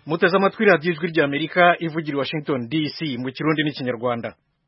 muteze amatwi radiyo ijwi ry'Amerika ivugira i Washington DC mu kirundi n'ikinyarwanda.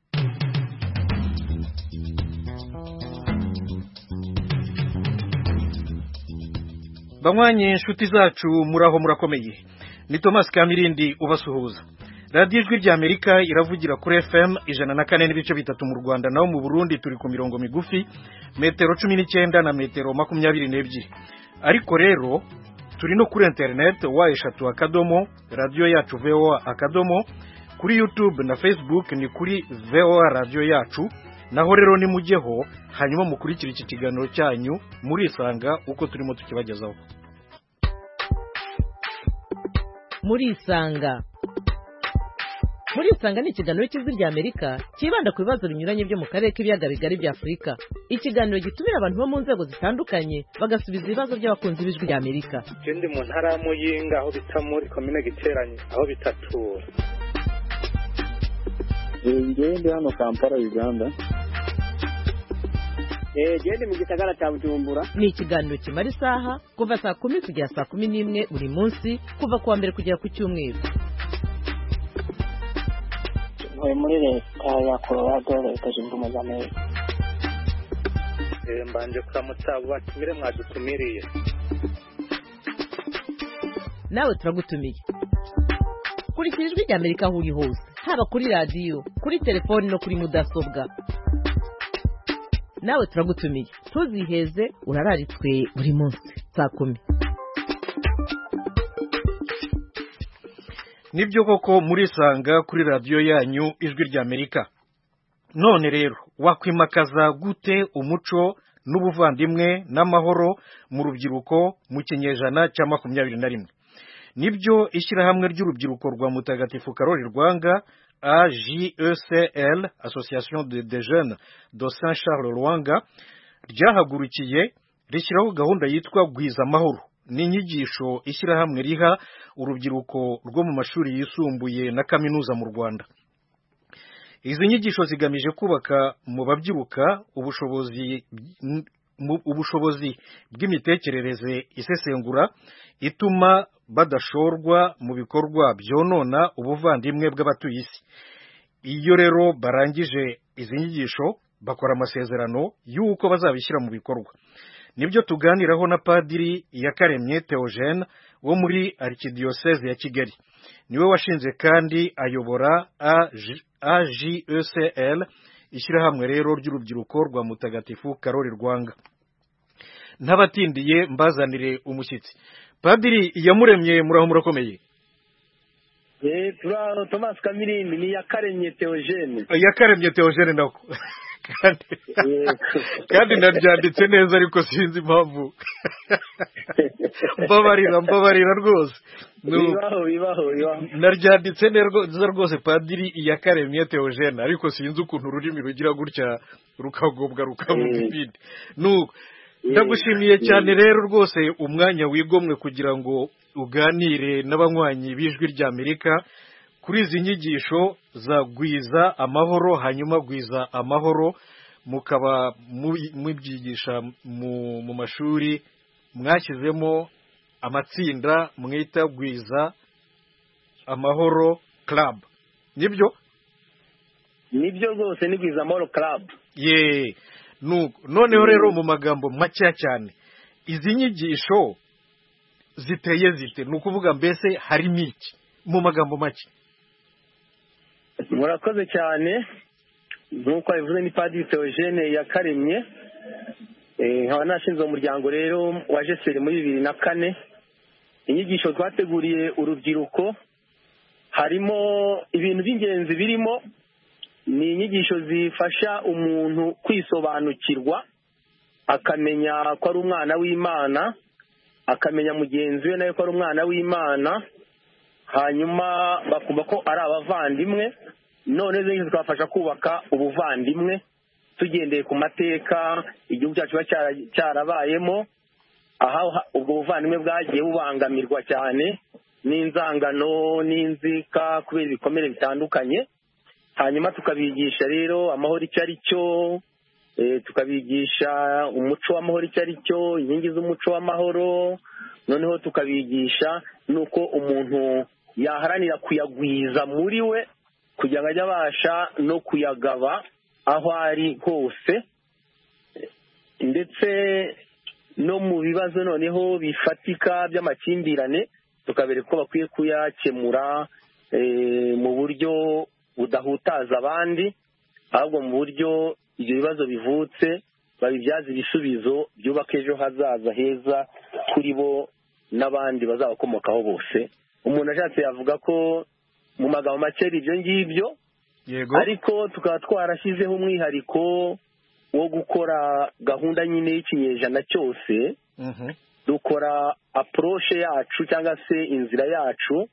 Banywanyi inshuti zacu muraho murakomeye, ni Thomas Kamirindi ubasuhuza. Radiyo ijwi ry'Amerika iravugira kuri FM 104.3 mu Rwanda, naho mu Burundi turi ku mirongo migufi metero 19 na metero 22. Ariko rero turi no kuri internet wa akadomo radio yacu VOA akadomo, kuri YouTube na Facebook ni kuri VOA radio yacu. Naho rero ni mujyeho hanyuma mukurikira iki kiganiro cyanyu murisanga uko turimo tukibagezaho. Murisanga ni ikiganiro cy'ijwi ry'Amerika kibanda ku bibazo binyuranye byo mu karere k'ibiyaga bigari bya Afurika. Ikiganiro gitumira abantu bo mu nzego zitandukanye bagasubiza ibibazo by'abakunzi b'ijwi ry'Amerika. Ndi mu ntara ya Muyinga aho bita muri commune Giteranye aho bitatura. Ndi hano Kampala Uganda. Ndi mu gisagara cya Bujumbura. Ni ikiganiro kimara isaha kuva saa 10 kugera saa 11 buri munsi kuva kuwa mbere kugera ku cyumweru. Muri leta ya Colorado leta zunze ubumwe za Amerika. Mbanje kuramutsa batumire mwadutumiriye. Nawe turagutumiye. Kurikira ijwi ry'Amerika aho uri hose, haba kuri radio, kuri telefone no kuri mudasobwa. Nawe turagutumiye, tuziheze urararitswe buri munsi saa 10. Nibyo koko murisanga kuri radio yanyu ijwi ry'Amerika. None rero wakwimakaza gute umuco n'ubuvandimwe n'amahoro mu rubyiruko mu kinyejana cya 21? Nibyo ishyirahamwe ry'urubyiruko rwa Mutagatifu Karoli Rwanga AJECL, Association des Jeunes de Saint Charles Rwanga, ryahagurukiye rishyiraho gahunda yitwa Gwiza Amahoro. Ni inyigisho ishyirahamwe riha urubyiruko rwo mu mashuri yisumbuye na kaminuza mu Rwanda. Izi nyigisho zigamije kubaka mu babyiruka ubushobozi bw'imitekerereze isesengura ituma badashorwa mu bikorwa byonona ubuvandimwe bw'abatuye isi. Iyo rero barangije izi nyigisho bakora amasezerano y'uko bazabishyira mu bikorwa. Nibyo tuganiraho na Padiri Yakaremye Theogene wo muri Archdiocese ya Kigali. Niwe washinze kandi ayobora AJECL, ishyirahamwe rero ry'urubyiruko rwa Mutagatifu Karoli Rwanga. Ntabatindiye mbazanire umushyitsi. Padiri Iyamuremye muraho murakomeye. Turano Thomas Kamirindi ni Yakaremye Theogene. Yakaremye Theogene nako. Kandi naryanditse neza ariko sinzi impamvu. Mbabarira rwose. Bibaho. Naryanditse neza rwose Padiri Yakaremye Theogene ariko sinzi ukuntu ururimi rugira gutya rukagobwa rukavuga ibindi. Nuko ndagushimiye cyane rero rwose umwanya wigomwe kugira ngo uganire n'abanywanyi b'ijwi ry'Amerika kuri izi nyigisho za Gwiza Amahoro, hanyuma Gwiza Amahoro mukaba mubyigisha mu mashuri mwashyizemo amatsinda mwita Gwiza Amahoro Club. Nibyo rwose ni Gwiza Amahoro Club. Noneho rero mu magambo make cyane izi nyigisho ziteye zite, ni ukuvuga mbese harimo iki mu magambo make? Murakoze cyane. Nk'uko bivuze ni Padiri Theogene Yakaremye, nkaba nashinze umuryango rero wa JECL muri 2004. Inyigisho twateguriye urubyiruko harimo ibintu by'ingenzi birimo. Ni inyigisho zifasha umuntu kwisobanukirwa, akamenya ko ari umwana w'Imana, akamenya mugenzi we nawe ko ari umwana w'Imana, hanyuma bakumva ko ari abavandimwe. None zikabafasha kubaka ubuvandimwe tugendeye ku mateka igihugu cyacu cyarabayemo, aho ubwo buvandimwe bwagiye bubangamirwa cyane n'inzangano n'inzika kubera ibikomere bitandukanye. Hanyuma tukabigisha rero amahoro icyo ari cyo, tukabigisha umuco w'amahoro icyo ari cyo, inkingi z'umuco w'amahoro, noneho tukabigisha nuko umuntu yaharanira kuyagwiza muri we kugira ngo ajye abasha no kuyagaba aho ari hose, ndetse no mu bibazo noneho bifatika by'amakimbirane tukabereka ko bakwiye kuyakemura mu buryo budahutaza abandi, ahubwo mu buryo ibyo bibazo bivutse babibyaza ibisubizo byubaka ejo hazaza heza kuri bo n'abandi bazabakomokaho bose. Umuntu ashatse yavuga ko mu magambo make ari ibyo ngibyo, ariko tukaba twarashyizeho umwihariko wo gukora gahunda nyine y'ikinyejana cyose. Dukora approche yacu cyangwa se inzira yacu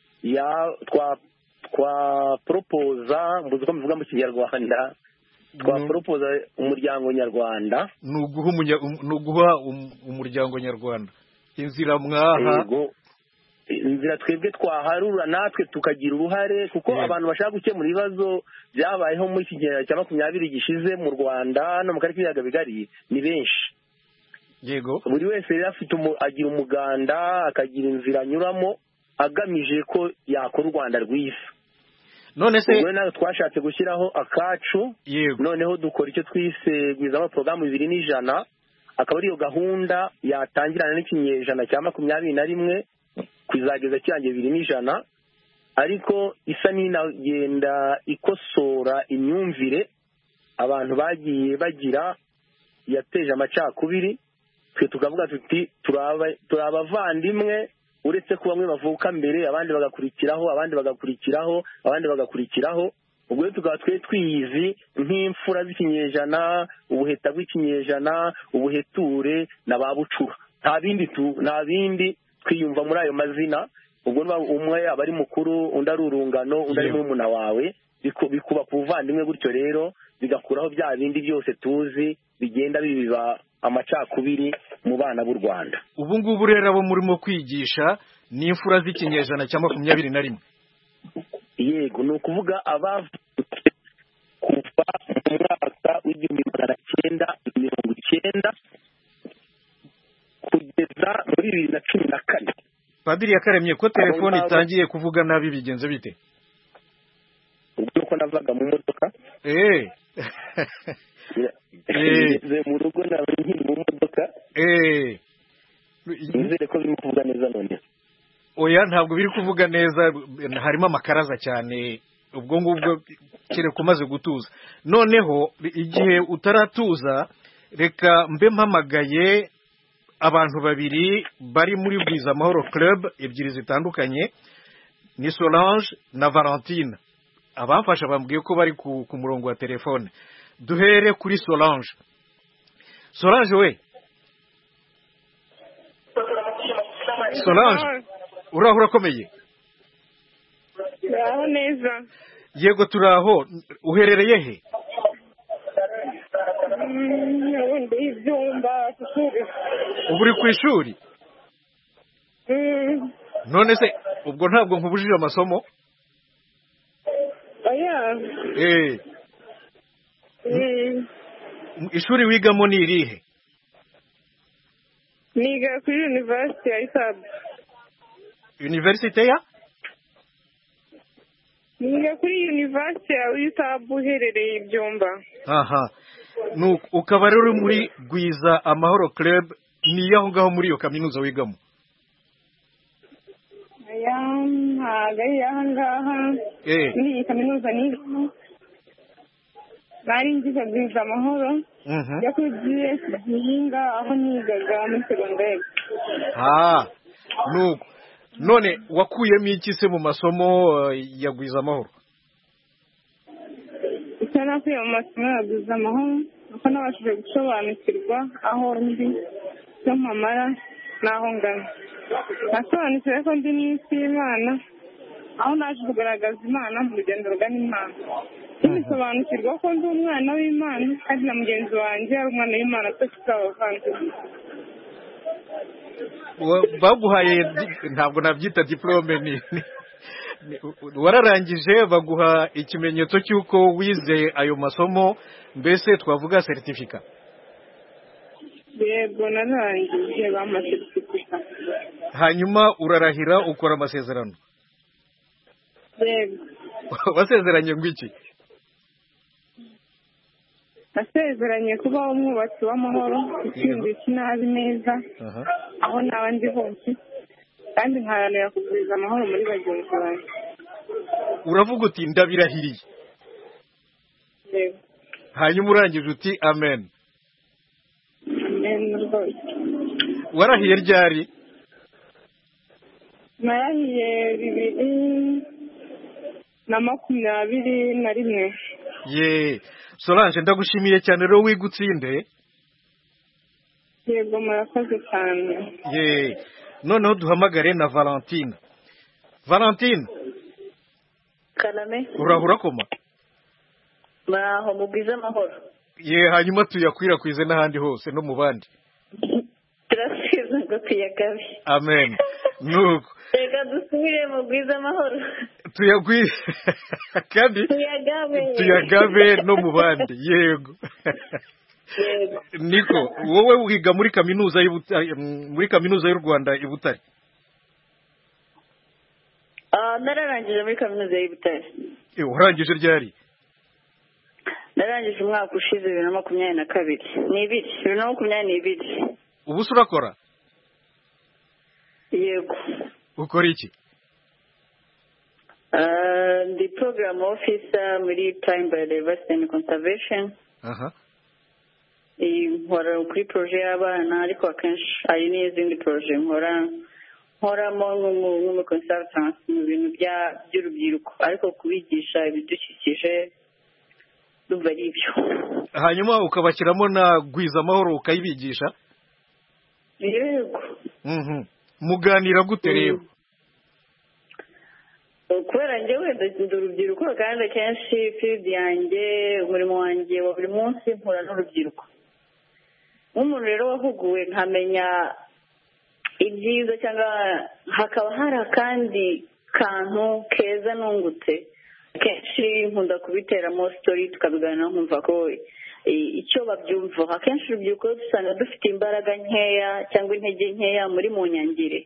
twa proposa, mbuze ko mbivuga mu Kinyarwanda, twa proposa umuryango nyarwanda. Ni uguha umuryango nyarwanda inzira mwaha, inzira twebwe twaharura natwe tukagira uruhare, kuko abantu bashaka gukemura ibibazo byabayeho muri iki gihe cya 20 gishize mu Rwanda no mu karere k'ibiyaga bigari ni benshi. Buri wese rero agira umuganda, akagira inzira anyuramo agamije ko yakora u Rwanda rwiza. None se nawe twashatse gushyiraho akacu, noneho dukora icyo twise gwizamo porogaramu 200, akaba ariyo gahunda yatangirana n'ikinyejana cya 21 kuzageza cyanjye 200, ariko isa n'inagenda ikosora imyumvire abantu bagiye bagira yateje amacakubiri. Twe tukavuga tuti turabavandimwe, uretse ko bamwe bavuka mbere abandi bagakurikiraho, abandi bagakurikiraho, abandi bagakurikiraho. Ubwo tukaba twiyizi nk'imfura z'ikinyejana, ubuheta bw'ikinyejana, ubuheture na babucura. Nta bindi twiyumva muri ayo mazina. Ubwo umwe aba ari mukuru, undi ari urungano, undi ari murumuna wawe, bikuba ku buvandimwe. Gutyo rero bigakuraho bya bindi byose tuzi bigenda bibiba amacakubiri mu bana b'u Rwanda. Ubu ngubu rero abo murimo kwigisha ni imfura z'ikinyejana cya 21. Yego, ni ukuvuga abavutse kuva mu mwaka w'1990 kugeza muri 2014. Padiri Yakaremye, ko telefone itangiye kuvuga nabi bigenze bite? Ubwo uko navaga mu modoka mu rugo nawe nkiri mu modoka. Nizere ko biri kuvuga neza none. Oya, ntabwo biri kuvuga neza, harimo amakaraza cyane. Ubwo ngubwo kereka umaze gutuza. Noneho igihe utaratuza, reka mbe mpamagaye abantu babiri bari muri Bwiza Amahoro Club ebyiri zitandukanye, ni Solange na Valentine. Abamfasha bambwiye ko bari ku murongo wa telefone. Duhere kuri Solange. Solange we. Solange, urakomeye? Uraho neza. Yego turaho. Uherereye he? Ndi ibyumba ku ishuri. Ubu uri ku ishuri? None se ubwo ntabwo nkubujije amasomo? Oya. Ishuri wigamo ni irihe? Niga kuri University ya UTAB. University ya? Niga kuri University ya UTAB uherereye ibyumba. Aha. Ukaba rero muri Gwiza Amahoro Club, ni aho ngaho muri iyo kaminuza wigamo? Aya, ntabwo ari aha ngaha. Muri iyi kaminuza nigamo. Nari ngize Gwiza Amahoro. Yakugiye Gihinga aho nigaga muri segonderi. Nuko. None wakuyemo iki se mu masomo ya Gwiza Amahoro? Icyo nakuye mu masomo ya Gwiza Amahoro nuko nabashije gusobanukirwa aho ndi, icyo mpamara n'aho ngana. Nasobanukiwe ko ndi n'isi y'Imana, aho naje kugaragaza Imana mu rugendo rugana Imana. Nisobanukirwa ko ndi umwana w'Imana kandi na mugenzi wanjye ari umwana w'Imana, twese turi abavandimwe. Baguhaye ntabwo nabyita diplome, wararangije baguha ikimenyetso cy'uko wize ayo masomo, mbese twavuga certificate? Yego, narangije bampa certificate. Hanyuma urarahira ukora amasezerano? yego wasezeranye ngo iki? nasezeranye kubaho umwubatsi w'amahoro utsinda ikinabi neza aho naba ndi hose kandi nkaharanira kugwiza amahoro muri bagenzi banjye. Uravuga uti ndabirahiriye, yego hanyuma urangije uti amen. amen rwose. Warahiye ryari? narahiye 2021. Ye Solange, ndagushimiye cyane rero wigutsinde. yego murakoze cyane. Ye noneho duhamagare na Valentine. Valentine, Karame, urahura koma? muraho mugwize amahoro. Ye hanyuma tuyakwirakwize n'ahandi hose no mu bandi. Turasize ngo tuyagabe. Amen. Nuko Reka dusubire mugwize amahoro. tuyagwi kandi tuyagabe no mu bandi. Yego. Yego. Niko wowe wiga muri kaminuza y'u Rwanda i Butare? Nararangije muri kaminuza y'u Butare. Urangije ryari? Narangije umwaka ushize 2022. 2022. Ubu se urakora? Yego. Ukora iki? Ndi program officer muri Time Biodiversity and Conservation. Nkora kuri projet y'abana ariko akenshi hari n'izindi projet nkoramo nk'umu consultant mu bintu by'urubyiruko ariko kubigisha ibidukikije numva ari ibyo. Hanyuma ukabashyiramo na gwiza amahoro ukayibigisha? Yego. Muganira gute rero? Kubera njyewe ndi urubyiruko kandi akenshi field yanjye umurimo wanjye wa buri munsi mpura n'urubyiruko. Nk'umuntu rero wahuguwe nkamenya ibyiza cyangwa hakaba hari akandi kantu keza nungutse, akenshi nkunda kubiteramo story tukabiganira nkumva ko icyo babyumva. Akenshi urubyiruko dusanga dufite imbaraga nkeya cyangwa intege nkeya muri mu nyangire.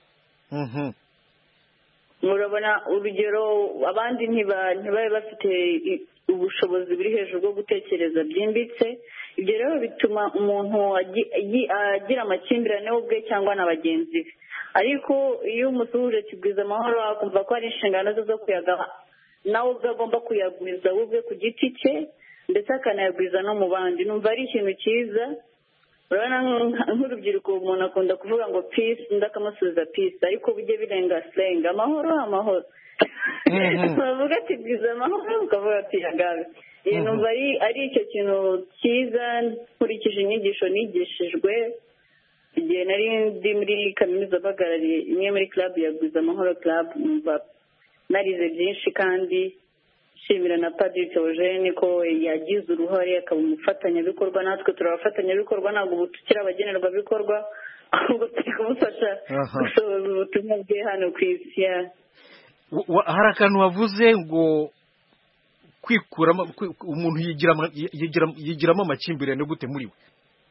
Murabona urugero abandi ntibabe bafite ubushobozi buri hejuru bwo gutekereza byimbitse. Ibyo rero bituma umuntu agira amakimbirane ubwe cyangwa na bagenzi be. Ariko iyo umusuhuje kigwiza amahoro akumva ko ari inshingano ze zo kuyagaba, nawe ubwe agomba kuyagwiza ubwe ku giti cye ndetse akanayagwiza no mu bandi, numva ari ikintu cyiza. Urabona nk'urubyiruko umuntu akunda kuvuga ngo peace, undi akamusubiza peace, ariko bijye birenga slang amahoro. Bavuga ati gwiza amahoro ukavuga ati yagabe. Numva ari icyo kintu cyiza nkurikije inyigisho nigishijwe igihe nari ndi muri kaminuza bahagarariye imwe muri club ya Gwiza Amahoro Club. Numva narize byinshi kandi nshimira na Padiri Theogene ko yagize uruhare akaba umufatanyabikorwa. Natwe turabafatanyabikorwa, ntabwo ubu tukiri abagenerwabikorwa ahubwo turi kumufasha gusohoza ubutumwa bwe hano ku isi. Hari akantu wavuze ngo kwikuramo umuntu yigiramo amakimbirane gute muri we?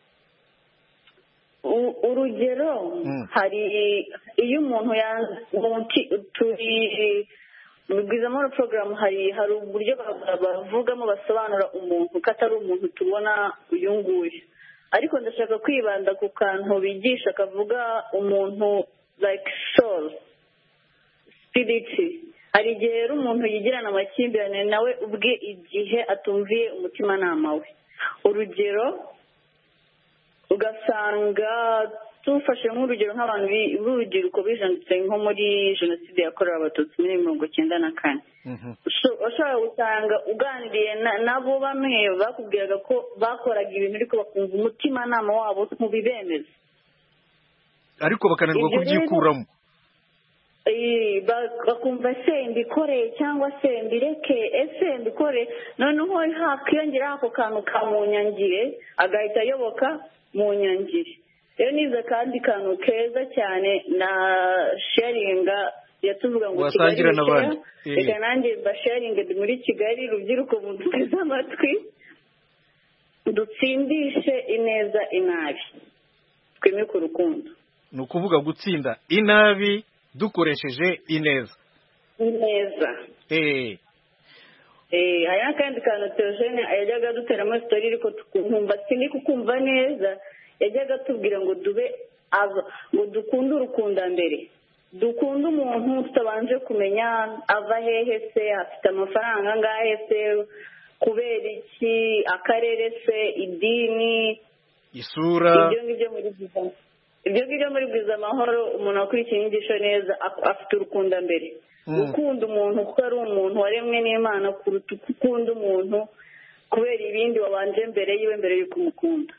Urugero hari iyo umuntu turi mu Gwiza Amahoro program hari uburyo bavugamo basobanura umuntu ko atari umuntu tubona uyu nguyu, ariko ndashaka kwibanda ku kantu bigisha kavuga umuntu like soul, spirit. Hari igihe rero umuntu yigirana amakimbirane nawe ubwe igihe atumviye umutimanama we. Urugero ugasanga tufashe nk'urugero nk'abantu b'urubyiruko bijanditse nko muri jenoside yakorewe abatutsi muri 1994. Ushobora gusanga uganiriye nabo bamwe bakubwiraga ko bakoraga ibintu ariko bakumva umutimanama wabo ntubibemeza, ariko bakananirwa kubyikuramo. Bakumva se mbikoreye cyangwa se mbireke, ese mbikore. Noneho hakiyongera ako kantu ka mu nyangire agahita ayoboka mu nyangire. Rero niza kandi kantu keza cyane na sharinga yatuvuga ngo wasangira n'abandi. Reka nanjye basharinge ndi muri Kigali, rubyiruko muduteze amatwi dutsindishe ineza inabi twimike urukundo. Ni ukuvuga gutsinda inabi dukoresheje ineza. ineza. Hari n'akandi kantu Theogene yajyaga duteramo sitori ariko tukumva sindi kukumva neza, yajyaga atubwira ngo ngo dukunde urukundambere, dukunde umuntu tutabanje kumenya ava hehe se, afite amafaranga angahe se, kubera iki, akarere se, idini, isura, ibyo ngibyo muri Bwiza Amahoro. Umuntu wakurikiye inyigisho neza afite urukundambere, gukunda umuntu kuko ari umuntu waremwe n'Imana, kuruta uko ukunda umuntu kubera ibindi wabanje mbere yiwe, mbere y'uko umukunda.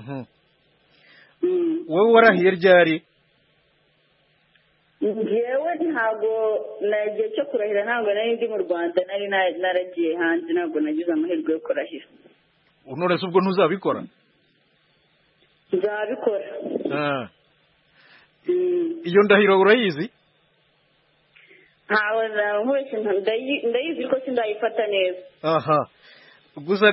wowe warahiye ryari? njyewe ntabwo igihe cyo kurahira ntabwo nari ndi mu Rwanda, nari naragiye hanze, ntabwo nagize amahirwe yo kurahira. none se ubwo ntuzabikora? nzabikora. iyo ndahiro urayizi? ntawe nkwese ndayizi ariko sindayifata neza. aha, gusa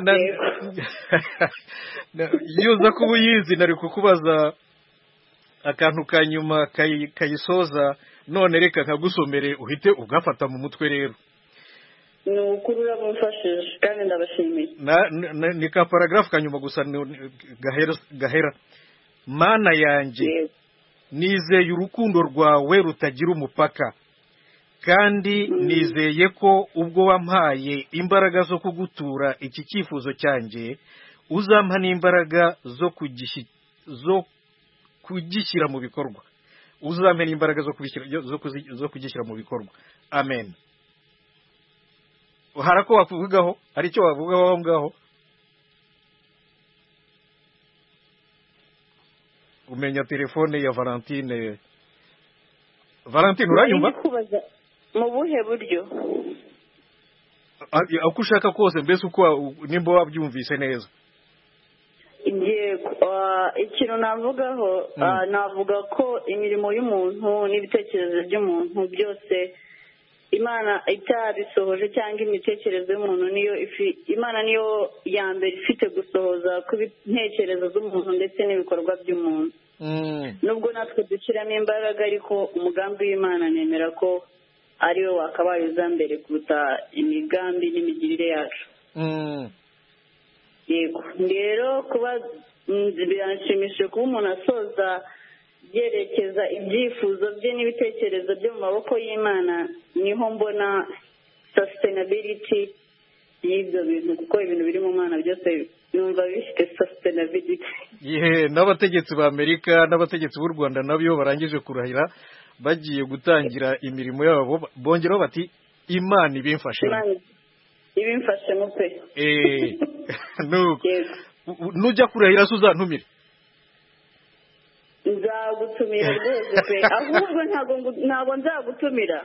iyo uza kuba uyizi nari kukubaza akantu ka nyuma kayisoza, none reka nkagusomere uhite ugafata mu mutwe rero. ni ukuri uramufashije kandi ndabashimiye. ni ka paragrafu ka nyuma gusa gahera. Mana yanjye, nizeye urukundo rwawe rutagira umupaka, kandi nizeye ko ubwo wampaye imbaraga zo kugutura iki cyifuzo cyanjye, uzampa n'imbaraga zo kugishyira mu bikorwa. Uzampa n'imbaraga zo kugishyira mu bikorwa. Amen. hari ako wavugaho? hari icyo wavugaho aho ngaho? umenya telefone ya Valentine. Valentine uranyumva? mu buhe buryo? uko ushaka kose, mbese uko nimba wabyumvise neza. yego, ikintu navugaho, navuga ko imirimo y'umuntu n'ibitekerezo by'umuntu byose Imana itabisohoje, cyangwa imitekerereze y'umuntu Imana niyo ya mbere ifite gusohoza ku intekerezo z'umuntu ndetse n'ibikorwa by'umuntu. nubwo natwe dushyiramo imbaraga, ariko umugambi w'Imana nemera ko ariwe wakabaye uza mbere kuruta imigambi n'imigirire yacu. yego, rero kuba biranshimishije kuba umuntu asoza yerekeza ibyifuzo bye n'ibitekerezo byo mu maboko y'Imana. niho mbona sustainability y'ibyo bintu, kuko ibintu biri mu Mana byose numva bifite sustainability. n'abategetsi b'Amerika n'abategetsi b'u Rwanda nabyo barangije kurahira, bagiye gutangira imirimo yabo, bongeraho bati Imana ibimfashemo. ibimfashemo pe. nujya kurahira se uzantumire? nzagutumira rwose pe, ahubwo ntabwo nzagutumira.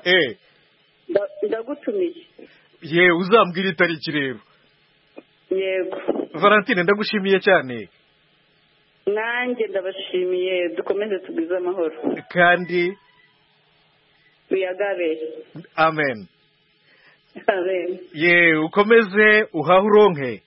ndagutumiye. uzambwira itariki rero. yego Valentine, ndagushimiye cyane. nanjye ndabashimiye, dukomeze tugwize amahoro kandi tuyagabe. amen. amen. ukomeze uhahe uronke.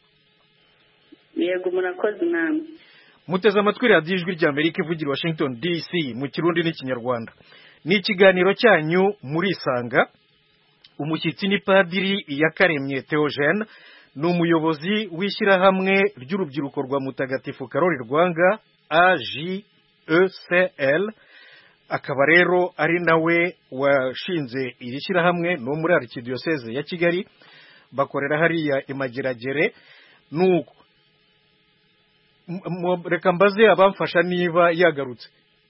yego, murakoze namwe. muteze amatwi radiyo ijwi ry'Amerika ivugira Washington DC mu Kirundi n'Ikinyarwanda. ni ikiganiro cyanyu murisanga. umushyitsi ni Padiri Iyakaremye Theogene, ni umuyobozi w'ishyirahamwe ry'urubyiruko rwa Mutagatifu Karoli Rwanga AJECL, akaba rero ari nawe washinze iri shyirahamwe no muri Archdiocese ya Kigali, bakorera hariya Imageragere. nuko reka mbaze abamfasha niba yagarutse.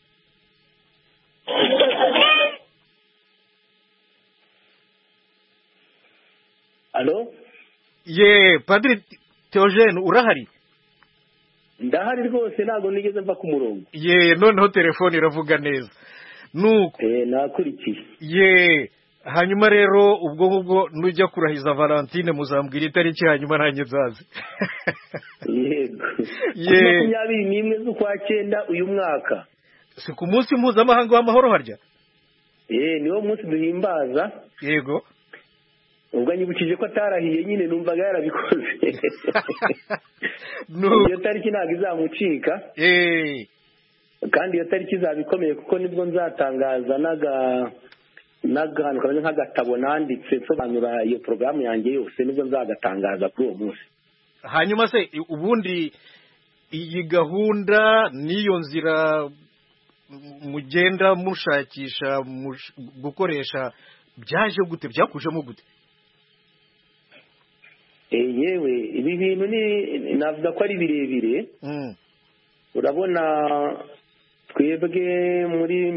Alo? Padiri Theogene urahari? Ndahari rwose, ntabwo nigeze mva ku murongo. noneho telefone iravuga neza. nuko nakurikiye. hanyuma rero ubwo ngubwo nujya kurahiza Valentine muzambwira itariki, hanyuma nanjye nzaze. yego. 21 z'ukwa 9 uyu mwaka. si ku munsi mpuzamahanga w'amahoro harya? niwo munsi duhimbaza. yego. ubwo nyibukije ko atarahiye nyine numvaga yarabikoze. iyo tariki ntabwo izamucika. kandi iyo tariki izaba ikomeye, kuko nibwo nzatangaza n'akantu kameze nk'agatabo nanditse nsobanura iyo porogaramu yanjye yose nibwo nzagatangaza kuri uwo munsi. hanyuma se ubundi iyi gahunda n'iyo nzira mugenda mushakisha gukoresha byaje gute, byakujemo gute? Yewe ibi bintu navuga ko ari birebire. Urabona twebwe muri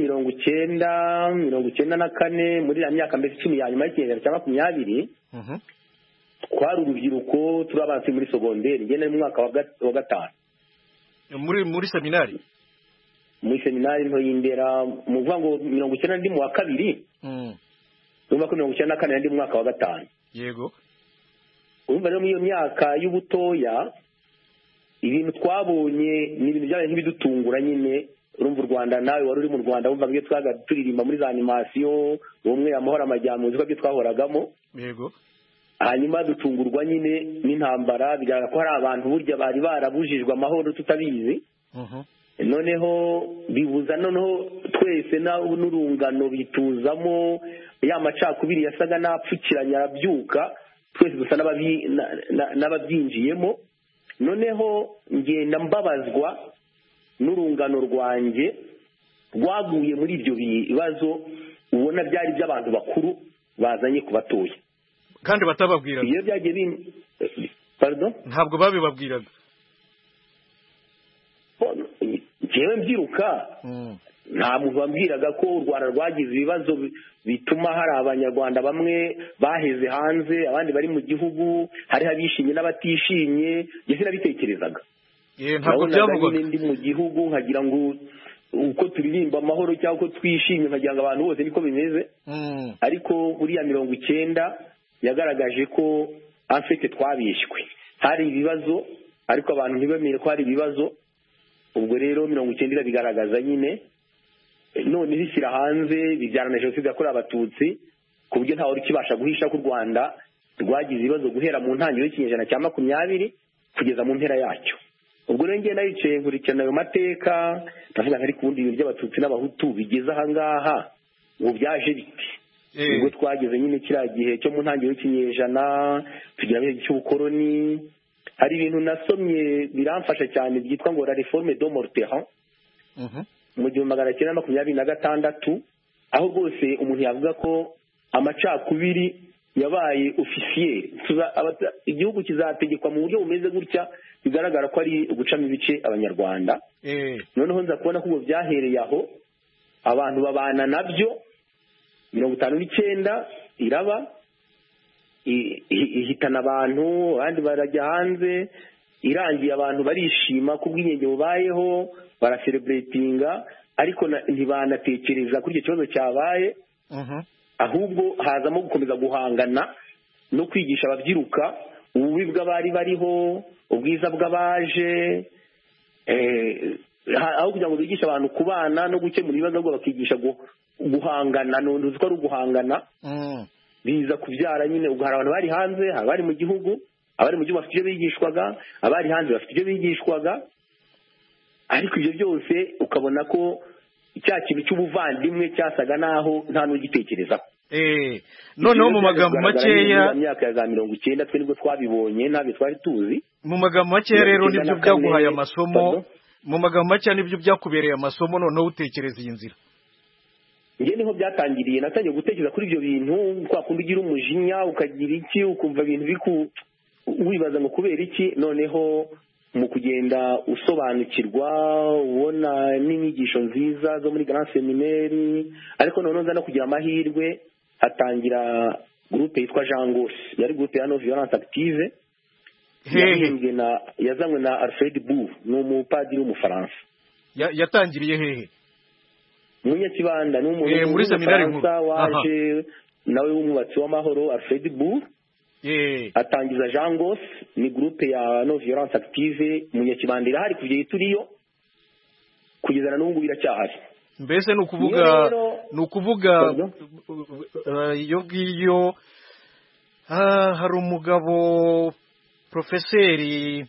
1994 muri ya myaka mbese 10 ya nyuma y'ikinyejana cya 20 twari urubyiruko turabanse muri sogonderi ngene mu mwaka wa 5 muri seminari nto y'Indera mu vuga ngo 90 ndi mu wa 2 urumva ko 94 ndi mu mwaka wa 5. Yego, urumva rero iyo myaka y'ubutoya ibintu twabonye ni ibintu byabaye nk'ibidutungura nyine. Urumva u Rwanda nawe wari uri mu Rwanda wumva byo twaga turirimba muri za animation umwe amahoro amajyambere ko byo twahoragamo. Yego, hanyuma dutungurwa nyine n'intambara bigaragara ko hari abantu burya bari barabujijwe amahoro tutabizi. Noneho bibuza noneho twese n'urungano bituzamo ya macakubiri yasaga napfukiranya arabyuka twese dusa n'ababyinjiyemo. Noneho ngenda mbabazwa n'urungano rwanjye rwaguye muri ibyo bibazo ubona byari by'abantu bakuru bazanye ku batoya kandi batababwiraga. iyo byagiye ntabwo babibabwiraga. njyewe mbyiruka nta muntu wambwiraga ko u Rwanda rwagize ibibazo bituma hari abanyarwanda bamwe baheze hanze abandi bari mu gihugu hari abishimye n'abatishimye. njye sinabitekerezaga. ntabwo byavugwaga. ndi mu gihugu nkagira ngo uko turirimba amahoro cyangwa uko twishimye nkagira ngo abantu bose niko bimeze. ariko buriya 90 yagaragaje ko afite twabishywe hari ibibazo ariko abantu ntibamenye ko hari ibibazo. ubwo rero 90 bigaragaza nyine none bishyira hanze bibyarana jenoside yakorewe abatutsi ku buryo ntawe ukibasha guhisha ko u Rwanda rwagize ibibazo guhera mu ntangiriro y'ikinyejana cya 20 kugeza mu mpera yacyo. ubwo rero ngenda yicaye nkurikirana ayo mateka ndavuga ariko ubundi ibintu by'abatutsi n'abahutu bigeze aha ngaha ngo byaje biti. ubwo twageze nyine kiriya gihe cyo mu ntangiriro y'ikinyejana tugira ibihe cy'ubukoroni. hari ibintu nasomye biramfasha cyane byitwa ngo la réforme de Morteran mu 1926 aho rwose umuntu yavuga ko amacakubiri yabaye officiel igihugu kizategekwa mu buryo bumeze gutya bigaragara ko ari gucamo ibice abanyarwanda. noneho nza kubona ko ubwo byahereye aho abantu babana nabyo 59 iraba ihitana abantu abandi barajya hanze irangiye abantu barishima ku bw'inyengo bubayeho baracelebratinga ariko ntibanatekereza kuri icyo kibazo cyabaye. ahubwo hazamo gukomeza guhangana no kwigisha ababyiruka ububi bw'abari bariho ubwiza bw'abaje aho kugira ngo bigishe abantu kubana no gukemura ibibazo ahubwo bakigisha guhangana. ntuzi ko ari uguhangana. biza kubyara nyine ubwo hari abantu bari hanze abari mu gihugu abari mu gihugu bafite ibyo bigishwaga abari hanze bafite ibyo bigishwaga ariko ibyo byose ukabona ko cya kintu cy'ubuvandimwe cyasaga naho nta n'ugitekerezaho. noneho mu magambo makeya myaka ya za 90 twe nibwo twabibonye ntabwo twari tuzi. mu magambo makeya rero nibyo byaguhaye amasomo mu magambo makeya nibyo byakubereye amasomo noneho utekereza iyi nzira. njye niho byatangiriye natangiye gutekereza kuri ibyo bintu kwa kundi ugira umujinya ukagira iki ukumva ibintu wibaza ngo kubera iki. noneho mu kugenda usobanukirwa ubona n'inyigisho nziza zo muri Grand Seminaire ariko noneho nza no kugira amahirwe hatangira groupe yitwa Jean Gos yari groupe ya non violence active yazanywe na Alfred Bour ni umupadiri w'umufaransa. yatangiriye hehe? Munyakibanda ni umuntu muri seminari nkuru waje nawe w'umwubatsi w'amahoro Alfred Bour. atangiza Jean Gos ni groupe ya non violence active Munyakibanda irahari kugeza turiyo kugeza na n'ubu biracyahari. mbese ni ukuvuga iyo ngiyo hari umugabo profeseri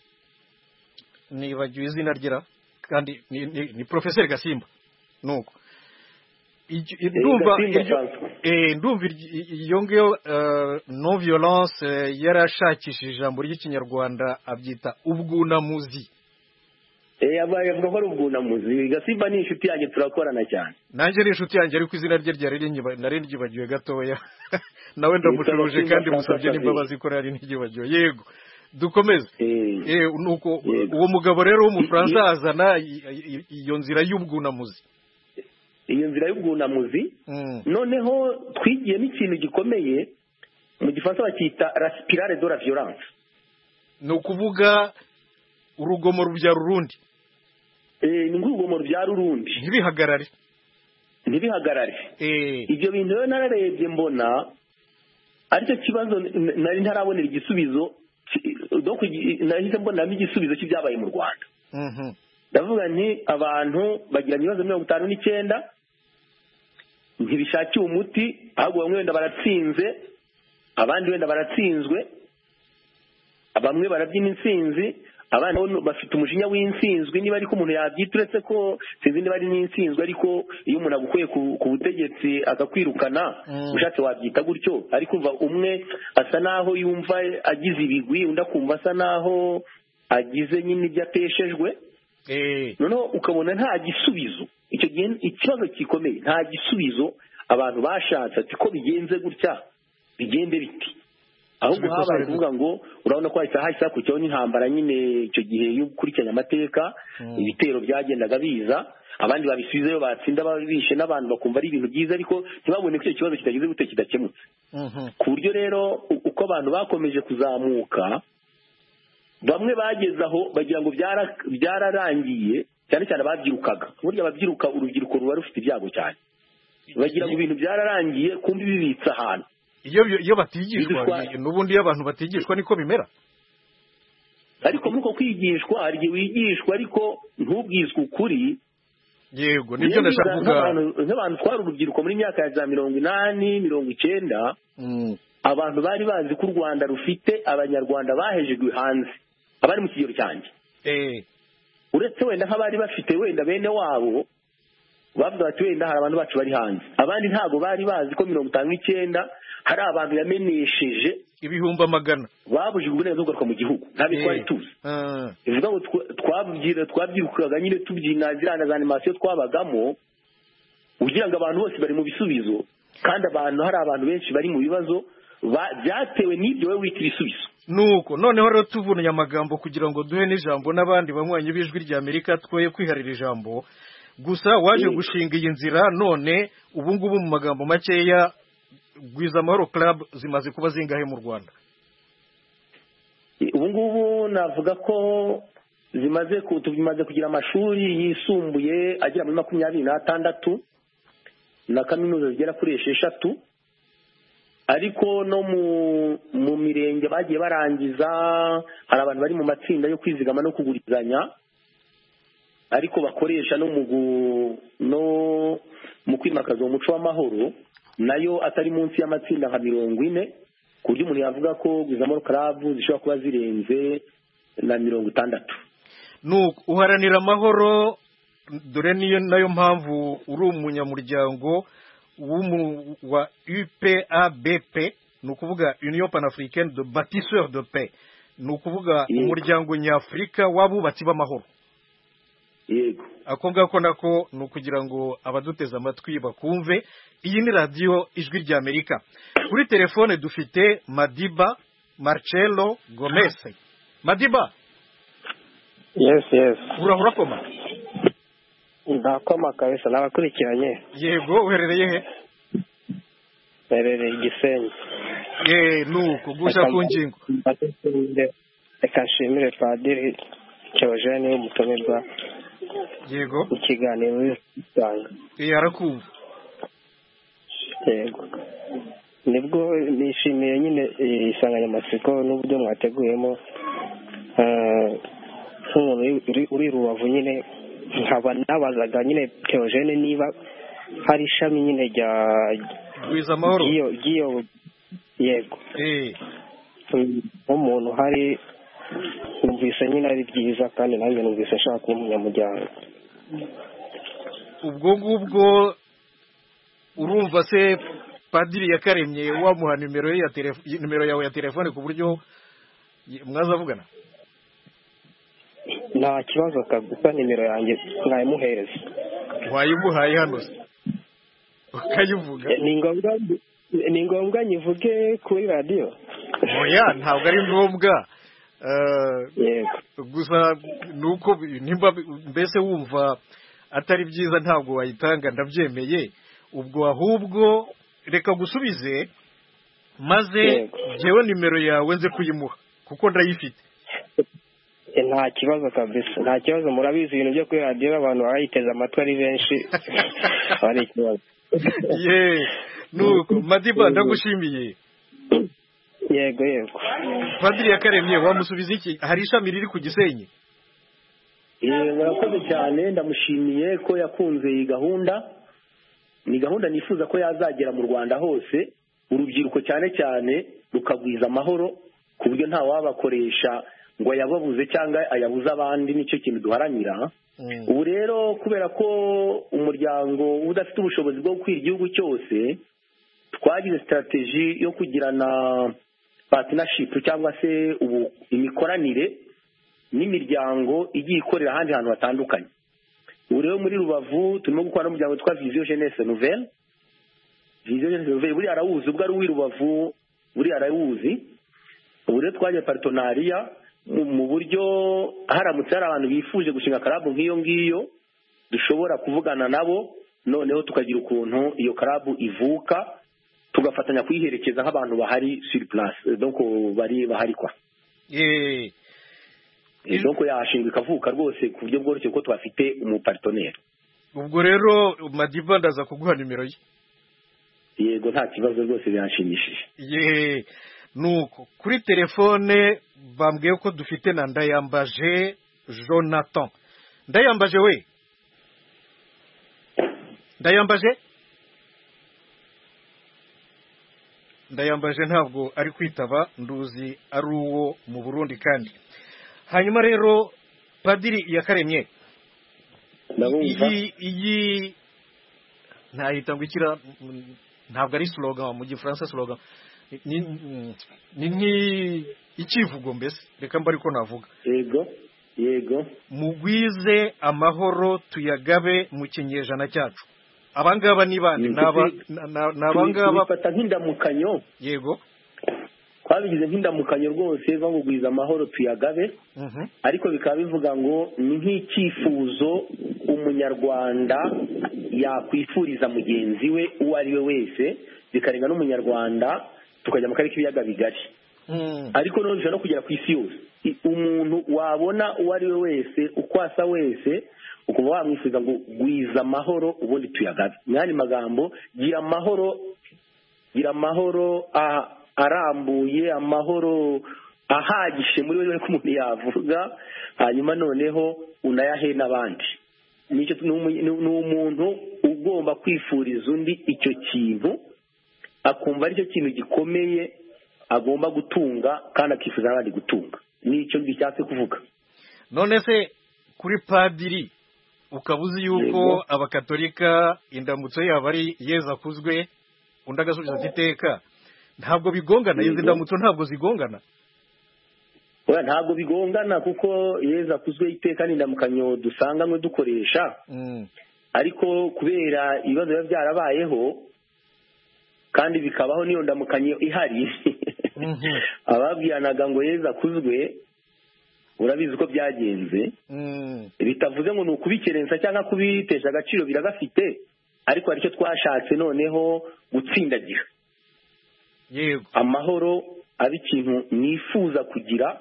nibagiwe izina ryera kandi ni profeseri Gasimba nuko ndumva iyo ngiyo non violence yarashakishije ijambo ry'ikinyarwanda abyita ubwunamuzi. avuga ko ari ubwunamuzi. Gasimba ni inshuti yanjye turakorana cyane. Nanjye ari inshuti yanjye ariko izina rye nari ryibagiwe gatoya nawe ndamucuruje kandi musabye n'imbabazi ko nari ntigibagiwe. Yego dukomeze. Nuko uwo mugabo rero w'umufaransa azana iyo nzira y'ubwunamuzi. Iyo nzira y'ubwunamuzi noneho twigiye n'ikintu gikomeye mu gifaransa bakita la spirale de la violence. Ni ukuvuga urugomo rubyara urundi. Ni urugomo rubyara urundi. Ntibihagarare. Ibyo bintu rero nararebye mbona aricyo kibazo nari ntarabonera igisubizo. Nahise mbonamo igisubizo cy'ibyabaye mu Rwanda. Ndavuga nti abantu bagira ibibazo 59 ntibishakiye umuti, ahubwo bamwe wenda baratsinze, abandi wenda baratsinzwe, bamwe barabyina intsinzi, abandi bafite umujinya w'intsinzwi. Niba ariko umuntu yabyita, uretse ko sinzi niba ari n'intsinzwi, ariko iyo umuntu agukuye ku butegetsi akakwirukana ushatse wabyita gutyo. Ariko umwe asa naho yumva agize ibigwi, undi akumva asa naho agize nyine ibyo ateshejwe. Noneho ukabona nta gisubizo. Icyo gihe ikibazo gikomeye, nta gisubizo abantu bashatse ati ko bigenze gutya bigende biti. Ahubwo habaye kuvuga ngo urabona ko hahise hakurikiyeho n'intambara nyine icyo gihe yo gukurikiranya amateka. Ibitero byagendaga biza, abandi babisubizeyo batsinda babishe n'abantu bakumva ari ibintu byiza, ariko ntibabone ko icyo kibazo kitagize gute kidakemutse. Ku buryo rero uko abantu bakomeje kuzamuka, bamwe bageze aho bagira ngo byararangiye, cyane cyane ababyirukaga. Burya ababyiruka, urubyiruko ruba rufite ibyago cyane, bagira ngo ibintu byararangiye kumbi bibitse ahantu. Iyo batigishwa n'ubundi, iyo abantu batigishwa niko bimera. Ariko nuko kwigishwa, hari igihe wigishwa ariko ntubwizwe ukuri. Yego nibyo ndashaka kuvuga. Nk'abantu twari urubyiruko muri myaka ya za 80, 90, abantu bari bazi ko u Rwanda rufite abanyarwanda bahejejwe hanze, abari mu kigero cyanjye. Uretse wenda nk'abari bafite wenda bene wabo bavuga bati wenda hari abantu bacu bari hanze, abandi ntago bari bazi ko 59 hari abantu yamenesheje ibihumbi amagana babujijwe uburenganzira bwo kugaruka mu gihugu. Ntabwo twari tuzi. Bivuga ngo twabyirukaga nyine tubyina zirana za animation twabagamo, ugira ngo abantu bose bari mu bisubizo, kandi hari abantu benshi bari mu bibazo byatewe n'ibyo wowe wita ibisubizo. Nuko noneho rero tuvunye amagambo kugira ngo duhe n'ijambo n'abandi banywanyi b'ijwi rya Amerika twoye kwiharira ijambo. Gusa waje gushinga iyi nzira, none ubu ngubu mu magambo makeya Rwizamahoro Club zimaze kuba zingahe mu Rwanda? Ubu ngubu navuga ko zimaze kugira amashuri yisumbuye agera muri 26 na kaminuza zigera kuri 6, ariko no mu mirenge bagiye barangiza. Hari abantu bari mu matsinda yo kwizigama no kugurizanya, ariko bakoresha no mu kwimakaza umuco w'amahoro, nayo atari munsi y'amatsinda nka 40, ku buryo umuntu yavuga ko Rwizamahoro Club zishobora kuba zirenze na 60. Nuko uharanira amahoro, dore niyo nayo mpamvu uri umunyamuryango wa UPABP, ni ukuvuga Union Panafricaine de Bâtisseurs de Paix, ni ukuvuga umuryango nyafurika w'abubatsi b'amahoro. Yego, ako ngako nako ni ukugira ngo abaduteze amatwi bakumve. Iyi ni radiyo ijwi rya Amerika. Kuri telefone dufite Madiba Marcelo Gomez. Madiba. Yes. Urahura koma? Ndakoma kabisa, nabakurikiranye. Yego, uherereye he? Uherereye Gisenyi. Nuko gusha ku ngingo. Reka nshimire Padiri Theogene w'umutumirwa. Yego. Ikiganiro cyanga. Arakumva. Yego. Nibwo nishimiye nyine insanganyamatsiko n'uburyo mwateguyemo. Uri Rubavu nyine nkaba nabazaga nyine Theogene niba hari ishami nyine rya Rwizamahoro. Yego. Umuntu hari numvise nyine ari byiza, kandi nanjye numvise nshaka kuba umunyamuryango. Ubwo ngubwo urumva se padiri yakaremye wamuha nimero yawe ya telefone ku buryo mwazavugana? nta kibazo kabisa, nimero yanjye mwayimuhereza. wayimuhaye hano se ukayivuga? ni ngombwa nyivuge kuri radiyo? oya, ntabwo ari ngombwa. gusa nuko nimba mbese wumva atari byiza ntabwo wayitanga, ndabyemeye. ubwo ahubwo reka gusubize, maze njyewe nimero yawe nze kuyimuha kuko ndayifite. nta kibazo kabisa, nta kibazo. murabizi ibintu byo kuri radiyo abantu barayiteze amatwi ari benshi. ari ikibazo. nuko Madiba ndagushimiye. yego. padiri yakaremye wamusubiza iki? hari ishami riri ku Gisenyi? murakoze cyane, ndamushimiye ko yakunze iyi gahunda. ni gahunda nifuza ko yazagera mu Rwanda hose, urubyiruko cyane cyane rukagwiza amahoro ku buryo nta wabakoresha ngo ayababuze cyangwa ayabuze abandi. nicyo kintu duharanira. ubu rero kubera ko umuryango udafite ubushobozi bwo gukwira igihugu cyose, twagize strategy yo kugirana partnership cyangwa se ubu imikoranire n'imiryango igiye ikorera ahandi hantu hatandukanye. ubu rero muri Rubavu turimo gukora n'umuryango witwa Vision Jeunesse Nouvelle. Vision Jeunesse Nouvelle buri arawuzi, ubwo ari uw'i Rubavu buri arawuzi. ubu rero twagiye partenariat mu buryo haramutse hari abantu bifuje gushinga karabu nk'iyo ngiyo dushobora kuvugana nabo, noneho tukagira ukuntu iyo karabu ivuka, tugafatanya kuyiherekeza nk'abantu bahari sur place, donc bahari kwa. donc yashingwa ikavuka rwose ku buryo bworoshye kuko twafite umupartenere. ubwo rero Madiba ndaza kuguha nimero ye. yego, nta kibazo rwose, biranshimishije. nuko kuri telefone bambwiye ko dufite na Ndayambaje Jonathan. Ndayambaje we, Ndayambaje ntabwo ari kwitaba, nduzi ari uwo mu Burundi kandi. hanyuma rero padiri yakaremye, iyi ntahita ngo ikira, ntabwo ari slogan mu gifaransa, slogan ni nk'ikivugo mbese, reka mba ariko navuga. yego mugwize amahoro tuyagabe mu kinyejana cyacu. abangaba ni bande? n'abangaba bifata nk'indamukanyo. yego, twabigize nk'indamukanyo rwose, bamugwiza amahoro tuyagabe. ariko bikaba bivuga ngo ni nk'icyifuzo umunyarwanda yakwifuriza mugenzi we uwo ari we wese, bikarenga n'umunyarwanda, tukajya mu karere k'ibiyaga bigari. ariko noneho bishobora no kugera ku isi yose. umuntu wabona uwo ari we wese, uko asa wese, ukuba wamwifuza ngo gwiza amahoro ubundi tuyagabe. mwani magambo, gira amahoro arambuye, amahoro ahagije muri wewe ko umuntu yavuga, hanyuma noneho unayahe n'abandi. nicyo ni umuntu ugomba kwifuriza undi icyo kintu, akumva aricyo kintu gikomeye agomba gutunga kandi akifuza n'abandi gutunga. nicyo bishatse kuvuga. none se kuri padiri ukaba uzi yuko abakatolika indamutso yabo ari Yezu akuzwe, undi agasubiza ati iteka, ntabwo bigongana? izi ndamutso ntabwo zigongana? ntabwo bigongana kuko Yezu akuzwe iteka ni indamukanyo dusanganywe dukoresha. ariko kubera ibibazo biba byarabayeho kandi bikabaho n'iyo ndamukanyo ihari, ababwiranaga ngo Yezu akuzwe, urabizi uko byagenze. bitavuze ngo ni ukubikerensa cyangwa kubitesha agaciro, biragafite, ariko hari icyo twashatse noneho gutsindagira. amahoro aba ikintu nifuza kugira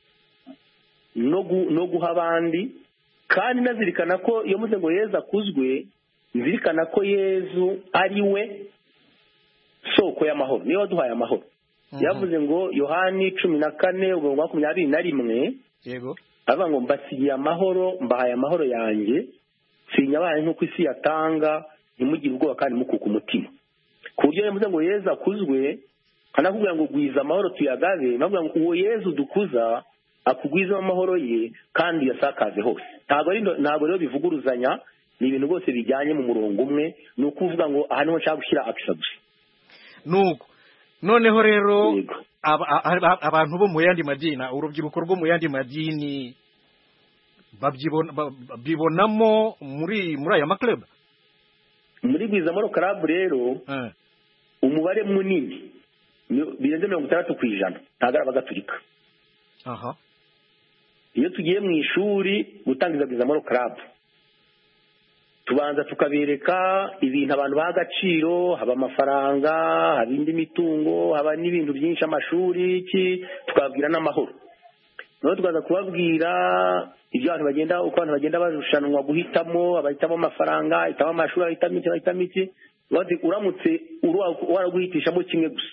no guha abandi, kandi nazirikana ko iyo muze ngo Yezu akuzwe, nzirikana ko Yezu ari we soko y'amahoro, niyo waduhaye amahoro. yavuze ngo Yohani 14:21, yego, avuga ngo mbasigiye amahoro, mbahaye amahoro yanjye, sinyabaye nk'uko isi yatanga, ntimugire ubwoba kandi mukuka umutima. ku buryo yavuze ngo Yezu akuzwe, kanakubwira ngo gwiza amahoro tuyagabe, navuga ngo uwo Yezu dukuza akugwiza amahoro ye kandi yasakaze hose. ntabwo rero bivuguruzanya, ni ibintu rwose bijyanye mu murongo umwe ni ukuvuga ngo aha niho nshaka gushyira akisa gusa nuko noneho rero abantu bo mu yandi madini urubyiruko rwo mu yandi madini babibonamo muri aya maklub muri Gwizamahoro Club rero umubare munini birenze 60% ntabwo ari abagatulika. Iyo tugiye mu ishuri gutangiza Gwizamahoro Club tubanza tukabereka ibintu abantu baha agaciro, haba amafaranga, haba indi mitungo, haba n'ibintu byinshi, amashuri tukababwira n'amahoro. Noneho tukaza kubabwira ibyo uko abantu bagenda barushanwa guhitamo, abahitamo amafaranga, ahitamo amashuri, ahitamo iki uramutse waraguhitishamo kimwe gusa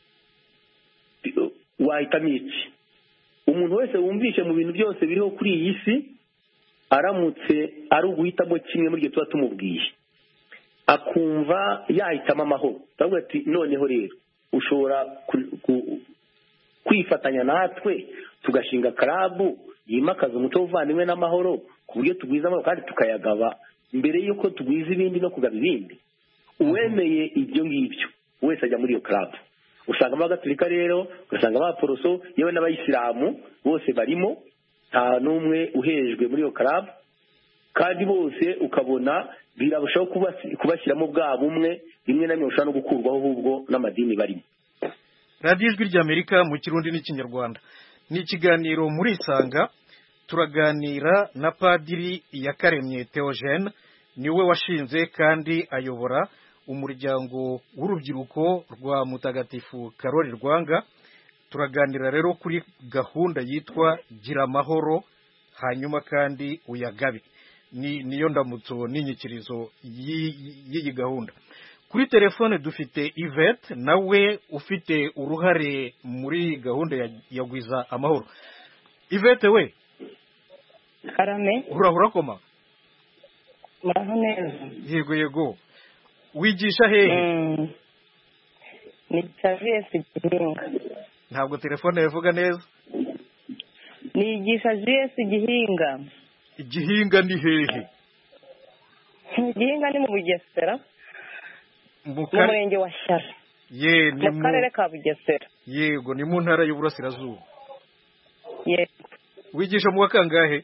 wahitamo iki. Umuntu wese wumvishe mu bintu byose biriho kuri iyi si aramutse ari uguhitamo kimwe muri ibyo tuba tumubwiye akumva yahitamo amahoro, turavuga ati noneho rero ushobora kwifatanya natwe tugashinga karabu yimakaza umuco w'ubuvandimwe n'amahoro ku buryo tugwiza amahoro kandi tukayagaba mbere y'uko tugwiza ibindi no kugaba ibindi. Uwemeye ibyo ngibyo wese ajya muri iyo karabu. Usangamo abagatulika rero, ugasangamo abaporoso, yewe n'abayisilamu bose barimo, nta n'umwe uhejwe muri iyo karabu, kandi bose ukabona birabashaho kubashyiramo bwa bumwe, rimwe na rimwe ushobora no gukurwaho ahubwo n'amadini barimo. Radiyo Ijwi ry'Amerika mu Kirundi n'Ikinyarwanda ni ikiganiro muri Isanga. Turaganira na Padiri Iyakaremye Theogene, niwe washinze kandi ayobora umuryango w'urubyiruko rwa Mutagatifu Karoli Rwanga. Turaganira rero kuri gahunda yitwa Gira Amahoro hanyuma kandi uyagabe, niyo ndamutso n'inyikirizo y'iyi gahunda. Kuri telefone dufite Yvette, nawe ufite uruhare muri gahunda ya Gwiza Amahoro. Yvette we karame urahura koma muraho neza? Yego wigisha hehe? Ni JS Gihinga. Ntabwo telefone yavuga neza. Nigisha JS Gihinga. Gihinga ni hehe? Gihinga ni mu Bugesera, mu murenge wa Shyara, mu karere ka Bugesera. Yego, ni mu ntara y'Uburasirazuba. Yego. Wigisha mu wakangahe?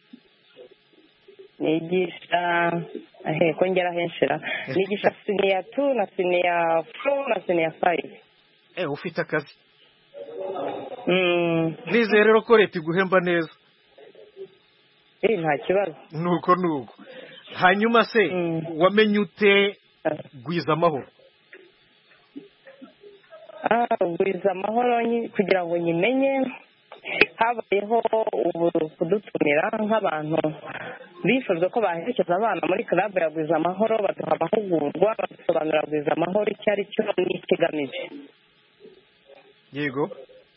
Nigisha ko ngera henshira. Nigisha senior 2 na senior 4 na senior 5. Ufite akazi. Nizere rero ko leta iguhemba neza. Nta kibazo. Nuko. Hanyuma se wamenye ute Gwiza Amahoro? Gwiza Amahoro kugira ngo nyimenye habayeho kudutumira nk'abantu bifuje ko baherekeza abana muri club ya Gwiza Amahoro, baduha amahugurwa badusobanurira Gwiza Amahoro icyo ari cyo n'ikigamije. Yego.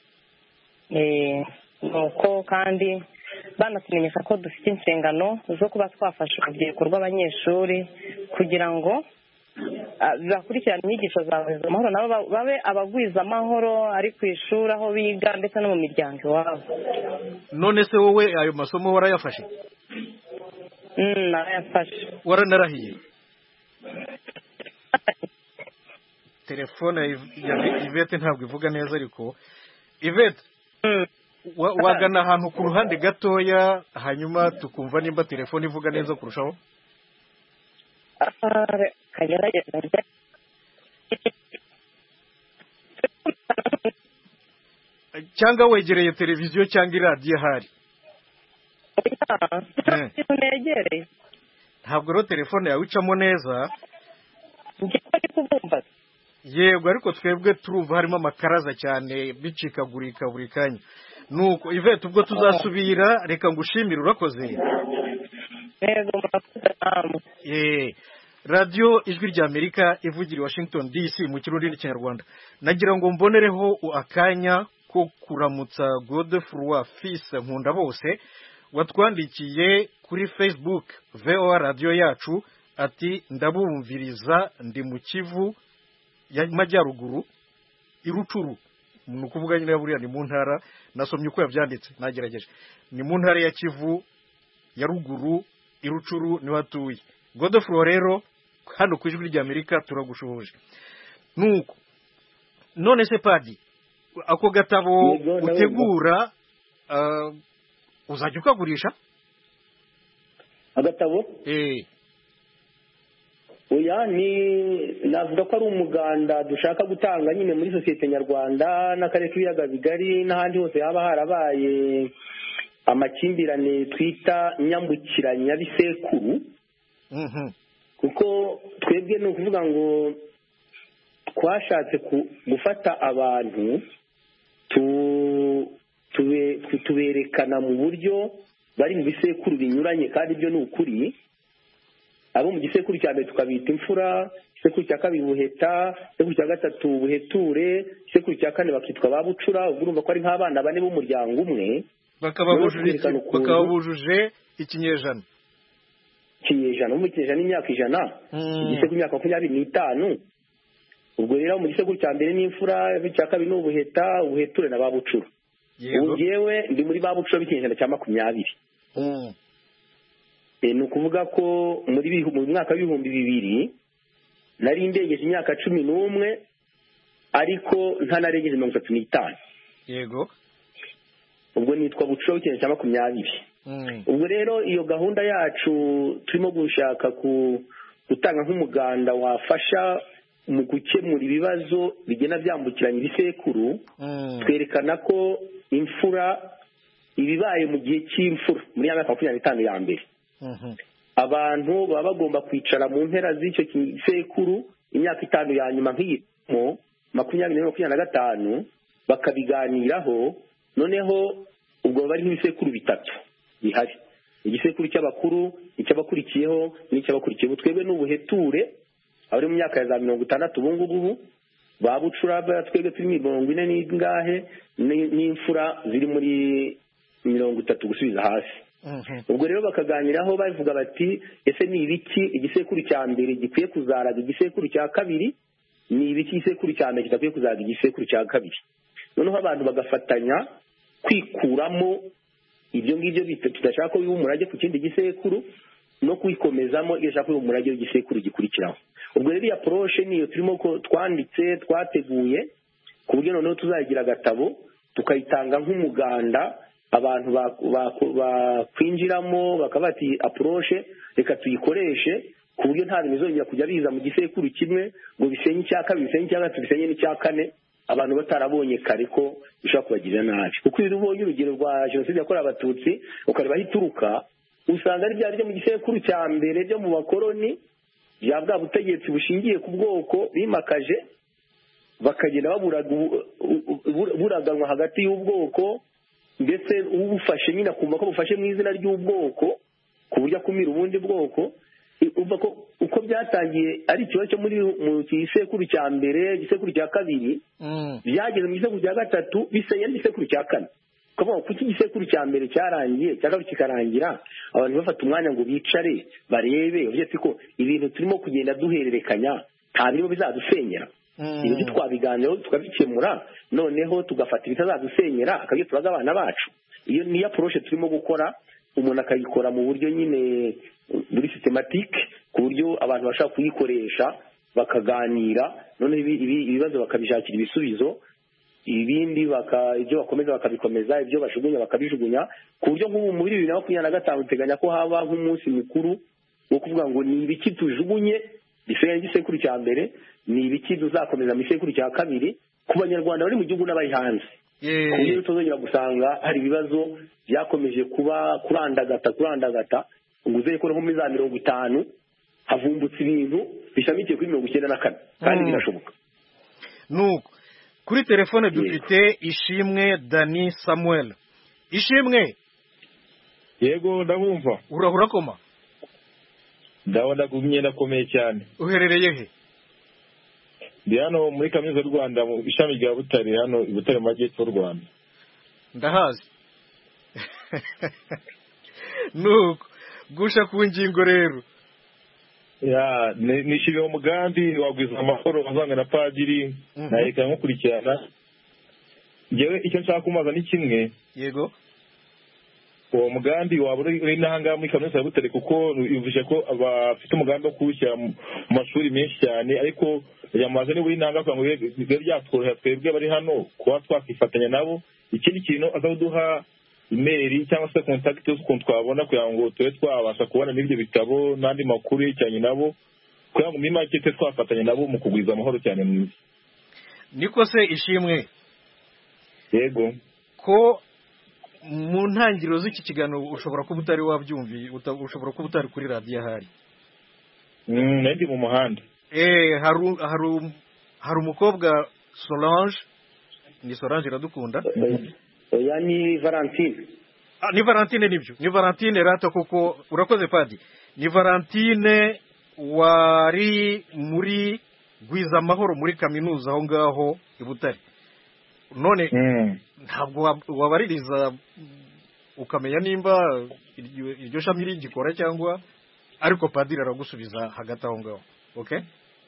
Nuko kandi banatumenyesha ko dufite inshingano zo kuba twafasha urubyiruko rw'abanyeshuri kugira ngo bakurikirane inyigisho za Gwiza Amahoro, nabo babe abagwiza amahoro ari ku ishuri aho biga ndetse no mu miryango iwabo. None se wowe ayo masomo warayafashe? Narayafashe. Waranarahiye? Telefone ya Yvette ntabwo ivuga neza ariko Yvette wagana ahantu ku ruhande gatoya hanyuma tukumva nimba telefone ivuga neza kurushaho. Cyangwa wegereye televiziyo cyangwa iradiyo ahari? Ntabwo rero telefone yawe icamo neza. Yego, ariko twebwe turumva harimo amakaraza cyane bicikagurika buri kanya. Nuko Yvette ubwo tuzasubira, reka ngushimire, urakoze. Radio Ijwi ry'Amerika ivugira Washington DC mu Kirundi n'Ikinyarwanda. Nagira ngo mbonereho akanya ko kuramutsa Godefroid Fils Nkunda bose watwandikiye kuri Facebook VOA radio yacu ati ndabumviriza ndi mu Kivu y'Amajyaruguru Irucuru. Ni ukuvuga nyine buriya ni mu ntara, nasomye uko yabyanditse nagerageje, ni mu ntara ya Kivu ya ruguru Irucuru niho atuye. Godefroid rero hano ku ijwi ry'Amerika turagushuhuje. Nuko none se Padi, ako gatabo utegura uzajya ukagurisha agatabo? Oya, navuga ko ari umuganda dushaka gutanga nyine muri sosiyete nyarwanda n'akarere k'ibiyaga bigari n'ahandi hose haba harabaye amakimbirane twita nyambukiranya bisekuru. Kuko twebwe ni ukuvuga ngo twashatse gufata abantu tuberekana mu buryo bari mu bisekuru binyuranye, kandi ibyo ni ukuri. Abo mu gisekuru cya mbere tukabita imfura, igisekuru cya kabiri buheta, igisekuru cya gatatu buheture, igisekuru cya kane bakitwa ba bucura. Ubwo urumva ko ari nk'abana bane b'umuryango umwe, bakaba bujuje ikinyejana mu kinyejana n'imyaka 100, igisekuru imyaka 25. Ubwo rero mu gisekuru cya mbere ni imfura, icya kabiri ni ubuheta, ubuheture na ba bucura. Ubu njyewe ndi muri ba bucura b'ikinyejana cya 20. Ni ukuvuga ko mu mwaka w'ibihumbi 2000 nari ndengeje imyaka 11 ariko ntanarengeje 35. Yego. Ubwo nitwa bucura w'ikinyejana cya 20. Ubwo rero iyo gahunda yacu turimo gushaka gutanga nk'umuganda wafasha mu gukemura ibibazo bigenda byambukiranya ibisekuru. Twerekana ko imfura ibibaye mu gihe cy'imfura muri ya myaka 25 ya mbere, abantu baba bagomba kwicara mu mpera z'icyo gisekuru imyaka 5 ya nyuma nk'iyimo 20-25 bakabiganiraho. Noneho ubwo bari nk'ibisekuru bitatu bihari: igisekuru cy'abakuru, icy'abakurikiyeho n'icy'abakurikiyeho. Twebwe n'ubuheture abari mu myaka ya za 60 ubu ngubu, ba bucura twebwe turi 40 n'ingahe, n'imfura ziri muri 30 gusubiza hasi. Ubwo rero bakaganiraho bavuga bati ese ni ibiki igisekuru cya mbere gikwiye kuzaraga igisekuru cya kabiri, ni ibiki igisekuru cya mbere kidakwiye kuzaraga igisekuru cya kabiri. Noneho abantu bagafatanya kwikuramo ibyo ngibyo tudashaka ko biba umurage ku kindi gisekuru, no kwikomezamo iyo shaka umurage w'igisekuru gikurikiraho. Ubwo rero approche niyo turimo ko twanditse twateguye ku buryo noneho tuzagira agatabo tukayitanga nk'umuganda, abantu bakwinjiramo bakabati approche reka tuyikoreshe ku buryo nta bintu bizongera kujya biza mu gisekuru kimwe ngo bisenye icya kabiri, bisenye icya gatatu, bisenye n'icya kane, abantu batarabonye kare ko bishobora kubagirira nabi. Kuko iyo ubonye urugero rwa jenoside yakorewe abatutsi ukareba aho ituruka, usanga ari bya mu gisekuru cya mbere byo mu bakoloni bya bwa butegetsi bushingiye ku bwoko bimakaje, bakagenda buraganwa hagati y'ubwoko, ndetse ubufashe nyine akumva ko bufashe mu izina ry'ubwoko ku buryo akumira ubundi bwoko. Uko byatangiye ari ikibazo cyo mu gisekuru cya mbere, igisekuru cya kabiri, byageze mu gisekuru cya gatatu bisenya n'igisekuru cya kane. Kuko igisekuru cya mbere cyarangiye, cya kabiri kikarangira, abantu bafata umwanya ngo bicare barebe uburyo ko ibintu turimo kugenda duhererekanya nta birimo bizadusenyera. Ibyo twabiganiraho tukabikemura, noneho tugafata ibitazadusenyera akabyo turaga abana bacu. Iyo ni approche turimo gukora, umuntu akayikora mu buryo nyine muri systematique, ku buryo abantu bashaka kuyikoresha bakaganira, noneho ibibazo bakabishakira ibisubizo, ibindi ibyo bakomeza bakabikomeza, ibyo bashugunya bakabijugunya, ku buryo nk'ubu muri 2025 uteganya ko haba nk'umunsi mukuru wo kuvuga ngo ni ibiki tujugunye bisenye igisekuru cya mbere, ni ibiki tuzakomeza mu gisekuru cya kabiri, ku banyarwanda bari mu gihugu n'abari hanze. Ku buryo tuzongera gusanga hari ibibazo byakomeje kuba kurandagata ngo uzeye ko nko muri za 50 havumbutse ibintu bishamikiye kuri 94, kandi birashoboka. Nuko kuri telefone dufite Ishimwe Dani Samuel. Ishimwe. Yego ndabumva. Urahura koma? Ndabona gumye nakomeye cyane. Uherereye he? Ndi hano muri kaminuza y'u Rwanda mu ishami rya Butare, hano i Butare mu majyepfo y'u Rwanda. Ndahazi. Nuko gusha ku ngingo rero. Ya nishimiye umugambi wagwiza amahoro wazanga na Padiri, naheka nkukurikirana. Ngewe icyo nshaka kumaza ni kimwe. Yego. uwo mugambi waba uri n'ahangaha muri kaminuza ya Butare, kuko bivuze ko bafite umugambi wo kuwushyira mu mashuri menshi cyane, ariko yamaze niba uri n'ahangaha kugira ngo bibe byatworohera twebwe bari hano kuba twakifatanya nabo. Ikindi kintu azaduha imeri cyangwa se kontakiti z'ukuntu twabona kugira ngo tube twabasha kubona n'ibyo bitabo n'andi makuru yerekeranye nabo, kugira ngo muri make tube twafatanya nabo mu kugwiza amahoro cyane mu isi. Niko se Ishimwe, yego ko mu ntangiriro z'iki kiganiro ushobora kuba utari wabyumviye, ushobora kuba utari kuri radiyo ahari. Ndi mu muhanda. Hari umukobwa Solange, ni Solange Iradukunda. Oya ni Valentine. Ni Valentine, nibyo ni Valentine rata, kuko urakoze Padi. Ni Valentine wari muri Gwiza Amahoro muri kaminuza aho ngaho i Butare. None ntabwo wabaririza ukamenya nimba iryo shami rigikora cyangwa, ariko Padiri aragusubiza hagati aho ngaho. Okay?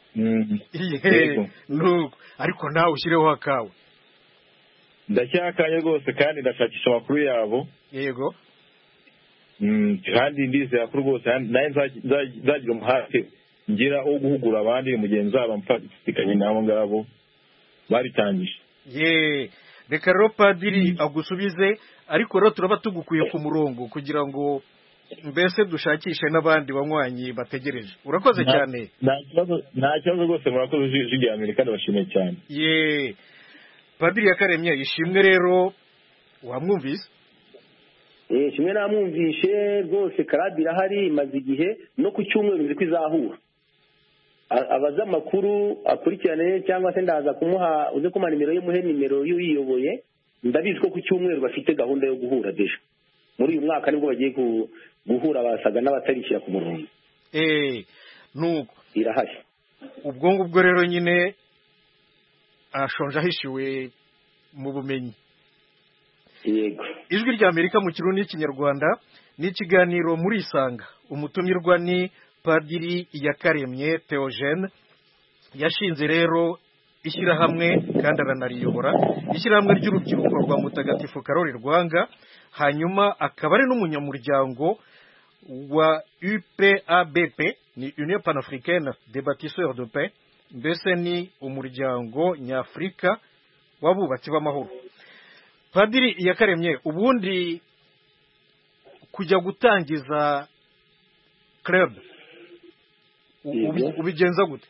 Nuko ariko nawe ushyireho akawe. Ndacyakanye rwose kandi ndashakisha amakuru yabo. Yego. Kandi ndizera ko rwose nawe nzagira umuhate ngira wo guhugura abandi mugenzi wabo mfatikanye nabo ngabo babitangije. Reka rero Padiri agusubize, ariko rero turaba tugukuye ku murongo kugira ngo mbese dushakishe n'abandi banywanyi bategereje. Urakoze cyane. Nta kibazo rwose, murakoze ijwi rya Amerika, ndabashimiye cyane. Padiri Yakaremye, Ishimwe rero wamwumvise? Ishimwe namwumvishe rwose, karadi irahari imaze igihe, no ku cyumweru nzi ko izahura. Abaza amakuru akurikirane cyangwa se ndaza kumuha, uze kuma nimero ye, muhe nimero y'uyiyoboye. Ndabizi ko ku cyumweru bafite gahunda yo guhura deje. Muri uyu mwaka nibwo bagiye guhura, basaga n'abatarishyira ku murongo. Nuko irahari. Ubwo ngubwo rero nyine ashonje ahishiwe mu bumenyi. Yego. Ijwi rya Amerika mu Kirundi n'Ikinyarwanda ni ikiganiro muri Isanga. Umutumirwa ni Padiri Yakaremye Theogene, yashinze rero ishyirahamwe kandi aranariyobora, ishyirahamwe ry'urubyiruko rwa Mutagatifu Karoli Rwanga, hanyuma akaba ari n'umunyamuryango wa UPABP, ni Union Panafricaine des Bâtisseurs de Paix, mbese ni umuryango nyafurika w'abubatsi b'amahoro. Padiri Yakaremye, ubundi kujya gutangiza club ubigenza gute?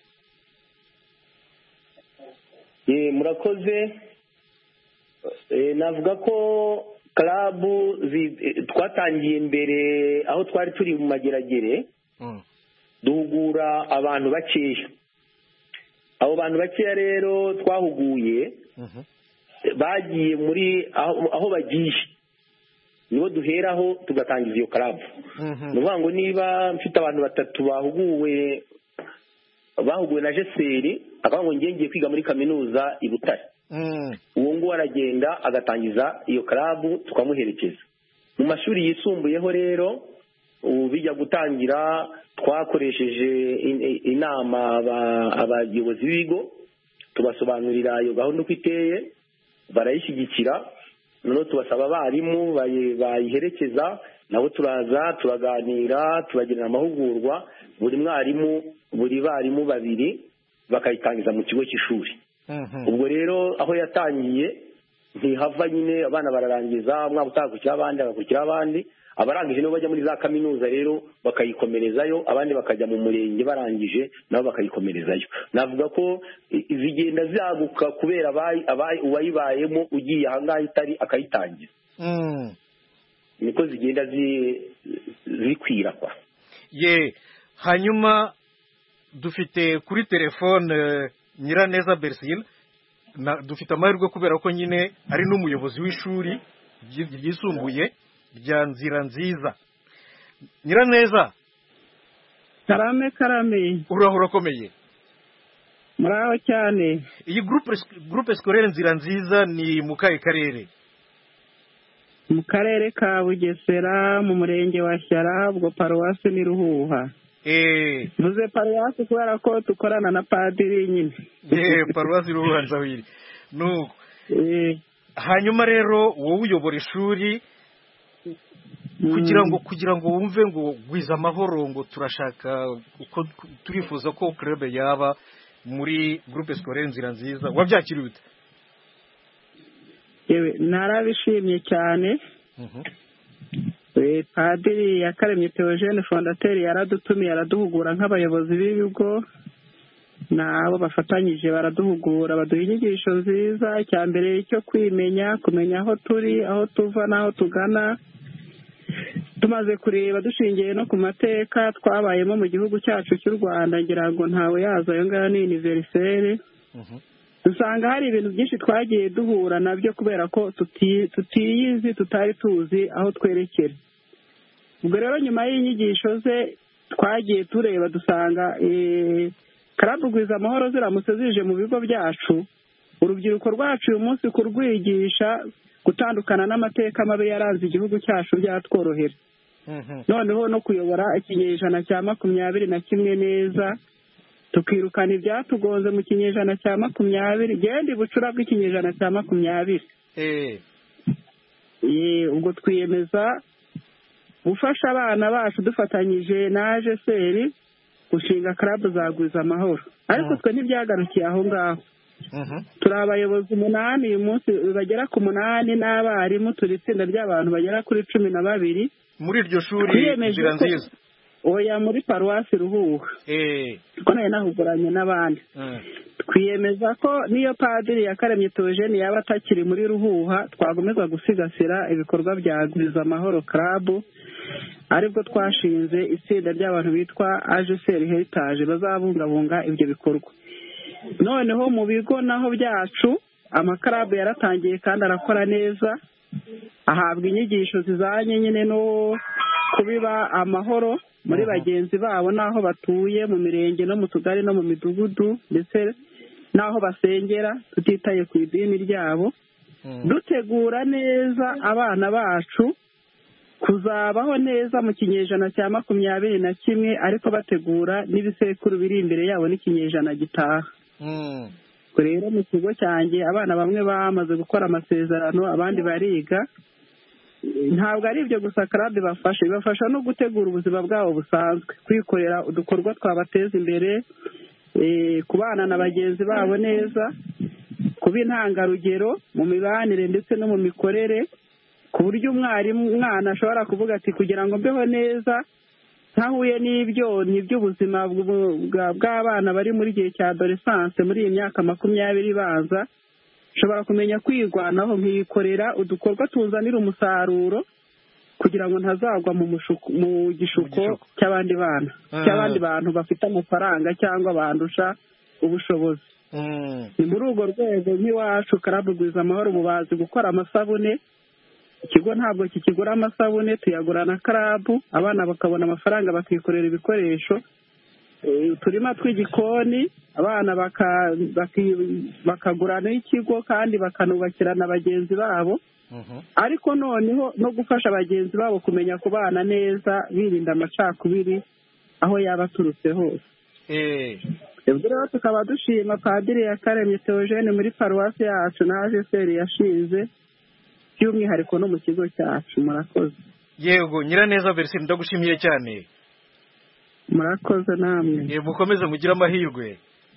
Murakoze. Navuga ko club twatangiye mbere aho twari turi mu mageragere, duhugura abantu bakeya. Abo bantu bakeya rero twahuguye bagiye muri aho bagiye, nibo duheraho tugatangiza iyo club. Ni ukuvuga ngo niba mfite abantu 3 bahuguwe na Jeseri, akavuga ngo ngiye kwiga muri kaminuza i Butare, uwo nguwo aragenda agatangiza iyo club, tukamuherekeza. Mu mashuri yisumbuyeho rero bijya gutangira, twakoresheje inama abayobozi b'ibigo, tubasobanurira iyo gahunda uko iteye, barayishyigikira. Noneho tubasaba abarimu bayiherekeza, nabo turaza turaganira, tubagirana amahugurwa. Buri barimu 2 bakayitangiza mu kigo cy'ishuri. Ubwo rero aho yatangiye ntihava nyine, abana bararangiza, umwaka utakurikira abandi, agakurikira abandi. Abarangije nibo bajya muri za kaminuza rero bakayikomerezayo, abandi bakajya mu murenge barangije nabo bakayikomerezayo. Navuga ko zigenda zaguka kubera uwayibayemo ugiye ahangaha itari akayitangira. Niko zigenda zikwira kwa. Hanyuma dufite kuri telefone Nyiraneza Bersil, dufite amahirwe kubera ko nyine ari n'umuyobozi w'ishuri ryisumbuye rya Nzira Nziza. Nyiraneza. Karame. Urakomeye? Muraho cyane. Iyi groupe scolaire Nzira Nziza ni mu kahe karere? Mu karere ka Bugesera, mu murenge wa Shyara, ubwo paruwasi ni Ruhuha. Muze paruwasi kubera ko dukorana na Padiri nyine. Paruwasi Ruhuha nzawiri. Nuko hanyuma rero wowe uyobora ishuri, kugira ngo wumve ngo gwiza amahoro ngo turashaka uko turifuza ko club yaba muri groupe scolaire Nzira Nziza wabyakiriye ute? Yewe narabishimye cyane. Padiri Yakaremye Theogene fondateur yaradutumiye araduhugura nk'abayobozi b'ibigo nabo bafatanyije baraduhugura baduha inyigisho nziza. Icya mbere cyo kumenya aho turi aho tuva n'aho tugana, tumaze kureba dushingiye no ku mateka twabayemo mu gihugu cyacu cy'u Rwanda. Ngira ngo ntawe yaza ayo ngayo ni universelle. Dusanga hari ibintu byinshi twagiye duhura nabyo kubera ko tutiyizi tutari tuzi aho twerekera. Ubwo rero nyuma y'inyigisho ze twagiye tureba dusanga club Gwiza Amahoro ziramutse zije mu bigo byacu, urubyiruko rwacu uyu munsi kurwigisha gutandukana n'amateka mabi yaranze igihugu cyacu byatworohera. Noneho no kuyobora ikinyejana cya 21 neza, tukirukana ibyatugonze mu kinyejana cya 20 genda bucura bw'ikinyejana cya 20. Ubwo twiyemeza gufasha abana bacu dufatanyije na AGSR gushinga club za Gwiza Amahoro. Ariko twe ntibyagarukiye aho ngaho. Turi abayobozi 8 uyu munsi bagera ku 8 n'abarimu, turi itsinda ry'abantu bagera kuri 12 muri iryo shuri Nzira Nziza. Oya, muri paruwasi Ruhuha. Ko nayo nahuguranye n'abandi. Twiyemeza ko niyo Padiri Yakaremye Theogene yaba atakiri muri Ruhuha, twagomeza gusigasira ibikorwa bya Gwiza Amahoro Club, aribwo twashinze itsinda ry'abantu bitwa AGSR Heritage bazabungabunga ibyo bikorwa. Noneho mu bigo naho byacu amakarabu yaratangiye kandi arakora neza, ahabwa inyigisho zizanye nyine no kubiba amahoro muri bagenzi babo n'aho batuye mu mirenge no mu tugari no mu midugudu ndetse n'aho basengera, tutitaye ku idini ryabo. Dutegura neza abana bacu kuzabaho neza mu kinyejana cya 21 ariko bategura n'ibisekuru biri imbere yabo n'ikinyejana gitaha. Rero mu kigo cyanjye abana bamwe bamaze gukora amasezerano, abandi bariga. Ntabwo ari ibyo gusa club bibafasha no gutegura ubuzima bwabo busanzwe, kwikorera udukorwa twabateza imbere, kubana na bagenzi babo neza, kuba intangarugero mu mibanire ndetse no mu mikorere, ku buryo umwana ashobora kuvuga ati kugira ngo mbeho neza ntahuye n'ibyo by'ubuzima bw'abana bari muri gihe cya adolescence muri iyi myaka 20 ibanza, nshobora kumenya kwirwanaho nkikorera udukorwa tuzanira umusaruro kugira ngo ntazagwa mu gishuko cy'abandi bana cy'abandi bantu bafite amafaranga cyangwa bandusha ubushobozi. Ni muri urwo rwego nk'iwacu club Gwiza Amahoro mubazi gukora amasabune. Ikigo ntabwo kikigura amasabune, tuyagura na club, abana bakabona amafaranga bakikorera ibikoresho. Turima tw'igikoni abana bakagura n'ikigo kandi bakanubakirana bagenzi babo. Ariko noneho no gufasha bagenzi babo kumenya kubana neza birinda amacakubiri aho yaba aturutse hose. Rero tukaba dushima Padiri Yakaremye Theogene muri paruwasi yacu na AGSR yashinze by'umwihariko no mu kigo cyacu. Murakoze. Yego Nyiraneza Bersine ndagushimiye cyane. Murakoze namwe. Mukomeze mugira amahirwe.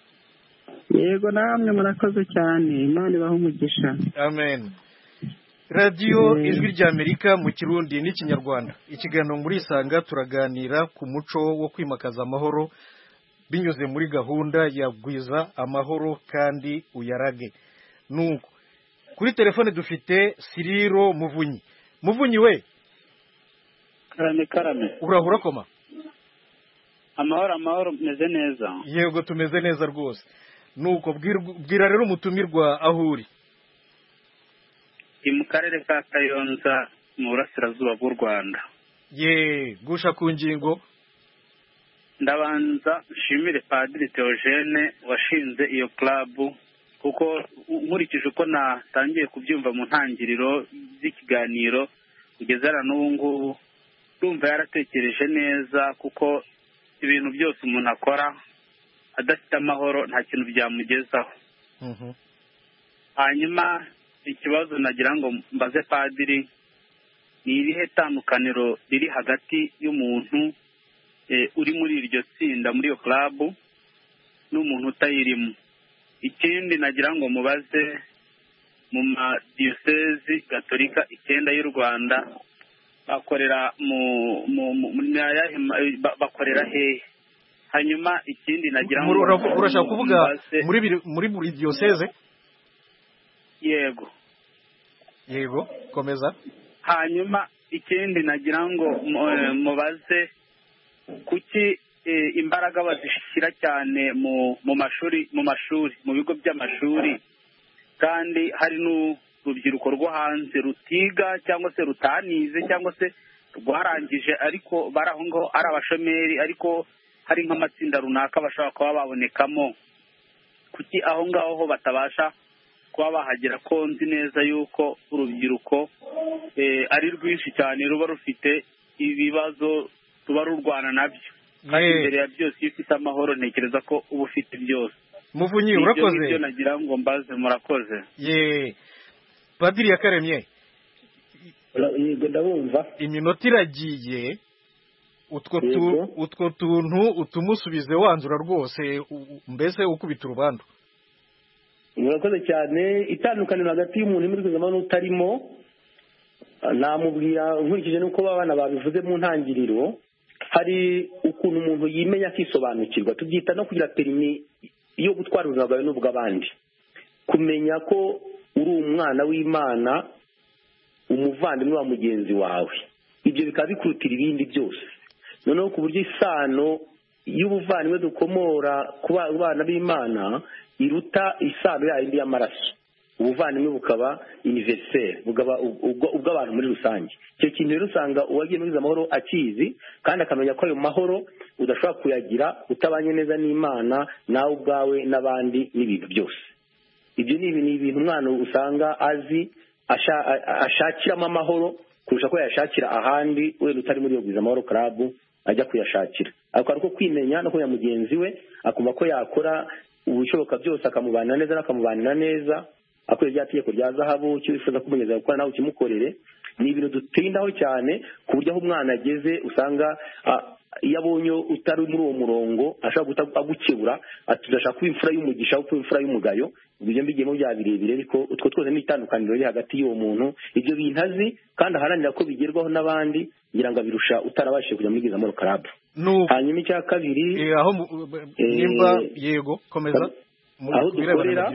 Yego namwe murakoze cyane, Imana ibahe umugisha. Amen. Radio Ijwi ry'Amerika mu Kirundi n'Ikinyarwanda. Ikiganiro muri Isanga turaganira ku muco wo kwimakaza amahoro binyuze muri gahunda ya Gwiza Amahoro kandi uyarage. Nuko kuri telefone dufite Siriro Muvunyi. Muvunyi we. Karame. Urahura koma? Amahoro meze neza. Yego tumeze neza rwose. Nuko bwira rero umutumirwa aho uri. Mu karere ka Kayonza mu burasirazuba bw'u Rwanda. Gusha ku ngingo. Ndabanza nshimire Padiri Theogene washinze iyo club, kuko nkurikije uko natangiye kubyumva mu ntangiriro z'ikiganiro kugeza n'ubu ngubu ndumva yaratekereje neza, kuko ibintu byose umuntu akora adafite amahoro nta kintu byamugezaho. Hanyuma ikibazo nagira ngo mbaze Padiri, ni irihe tandukaniro riri hagati y'umuntu uri muri iryo tsinda muri iyo club n'umuntu utayirimo. Ikindi nagira ngo mubaze mu madiyosezi gatolika 9 y'u Rwanda bakorera bakorera hehe? Hanyuma ikindi nagira ngo urashaka kuvuga muri buri diyoseze? Yego komeza. Hanyuma ikindi nagira ngo mubaze kuki imbaraga bazishyira cyane mu mashuri mu bigo by'amashuri kandi hari n'urubyiruko rwo hanze rutiga cyangwa se rutanize cyangwa se rwarangije ariko bari aho ngaho ari abashomeri ariko hari nk'amatsinda runaka bashobora kuba babonekamo. Kuki aho ngaho ho batabasha kuba bahagera? Ko nzi neza yuko urubyiruko ari rwinshi cyane ruba rufite ibibazo ruba rurwana nabyo, kandi imbere ya byose iyo ufite amahoro ntekereza ko uba ufite byose. Muvunyi urakoze. Ibyo nagira ngo mbaze. Murakoze. Padiri Yakaremye, yego ndabumva. Iminota iragiye, utwo tuntu utumusubize wanzura rwose, mbese ukubita urubandu. Murakoze cyane. Itandukaniro hagati y'umuntu muri kuzama n'utarimo namubwira nkurikije nuko babana babivuze mu ntangiriro, hari ukuntu umuntu yimenya akisobanukirwa, tubyita no kugira perimi yo gutwara ubuzima bwawe n'ubw'abandi, kumenya ko uri umwana w'Imana, umuvandimwe wa mugenzi wawe. Ibyo bikaba bikurutira ibindi byose, noneho ku buryo isano y'ubuvandimwe dukomora ku bana b'Imana iruta isano yindi y'amaraso. Ubuvandimwe bukaba universel, bugaba ubw'abantu muri rusange. Icyo kintu rero usanga uwagiye muri amahoro akizi, kandi akamenya ko ayo mahoro udashobora kuyagira utabanye neza n'Imana nawe ubwawe n'abandi n'ibintu byose. Ibyo ni ibintu umwana usanga azi ashakiramo amahoro kurusha ko yashakira ahandi wenda utari muri iyo amahoro club ajya kuyashakira. Ariko ariko kwimenya no kuya mugenzi we akumva ko yakora ubushoboka byose akamubana neza n'akamubanira neza, akora rya tegeko rya zahabu cyo wifuza kumenyeza gukora nawe ukimukorere. Ni ibintu dutindaho cyane ku buryo aho umwana ageze usanga iyo abonye utari muri uwo murongo ashaka agukebura atudashaka kuba imfura y'umugisha aho kuba imfura y'umugayo. Ibyo mbigiyemo bya birebire, ariko utwo twose n'itandukaniro riri hagati y'uwo muntu. Ibyo bintu azi kandi aharanira ko bigerwaho n'abandi, ngira ngo abirusha utarabashije kujya muri amahoro club. Hanyuma icya kabiri aho nimba yego komeza aho dukorera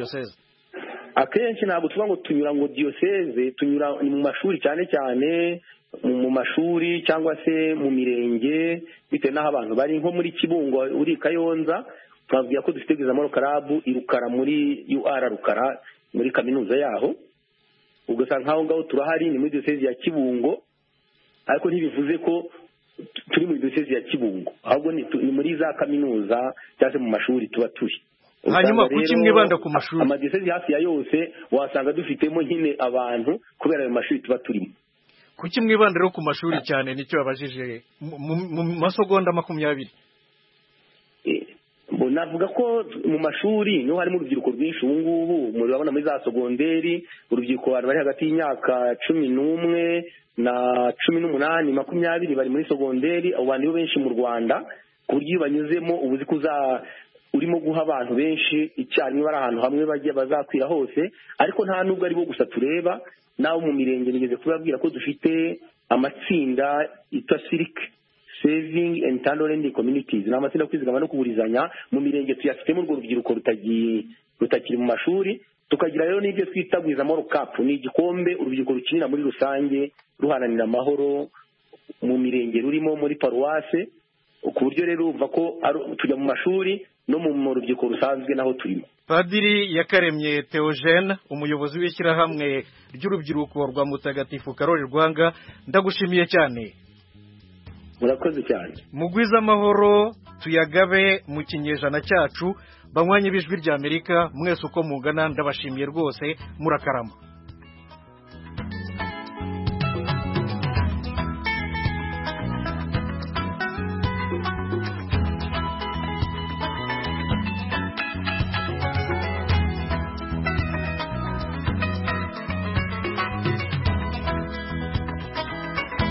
akenshi ntabwo tuvuga ngo tunyura ngo diyoseze, tunyura mu mashuri cyane cyane mu mashuri cyangwa se mu mirenge bitewe n'aho abantu bari. Nko muri Kibungo uri Kayonza twavuga ko dufite amahoro club irukara muri UR Rukara muri kaminuza yaho, ugasanga nkaho ngaho turahari ni muri diyoseze ya Kibungo, ariko ntibivuze ko turi muri diyoseze ya Kibungo, ahubwo ni muri za kaminuza cyangwa mu mashuri tuba turi. Hanyuma kuki mwibanda ku mashuri? Amadiyoseze hafi ya yose wasanga dufitemo nyine abantu kubera ayo mashuri tuba turimo. Kuki mwibanda rero ku mashuri cyane? Nicyo babajije mu masegonda 20. Navuga ko mu mashuri niho harimo urubyiruko rwinshi ubu ngubu, murabona muri za sogonderi urubyiruko bari hagati y'imyaka 11 na 18 20 bari muri sogonderi. Abo bantu benshi mu Rwanda ku buryo iyo banyuzemo ubuzi kuza urimo guha abantu benshi icyarimwe bari ahantu hamwe bajya bazakwira hose. Ariko nta nubwo ari bo gusa tureba, naho mu mirenge nigeze kubabwira ko dufite amatsinda yitwa Civic Saving and Talent Communities, ni amatsinda kwizigama no kuburizanya mu mirenge. Tuyafitemo urwo rubyiruko rutakiri mu mashuri. Tukagira rero n'ibyo twita amahoro cup, ni igikombe urubyiruko rukinira muri rusange ruharanira amahoro mu mirenge rurimo muri paruwase, ku buryo rero umva ko tujya mu mashuri no mu rubyiruko rusanzwe naho turimo. Padiri Yakaremye Theogene, umuyobozi w'ishyirahamwe ry'urubyiruko rwa Mutagatifu Karoli Rwanga, ndagushimiye cyane. Murakoze cyane. Mugwiza amahoro tuyagabe mu kinyejana cyacu. Banywanyi b'ijwi ry'Amerika mwese uko mungana ndabashimiye rwose, murakarama.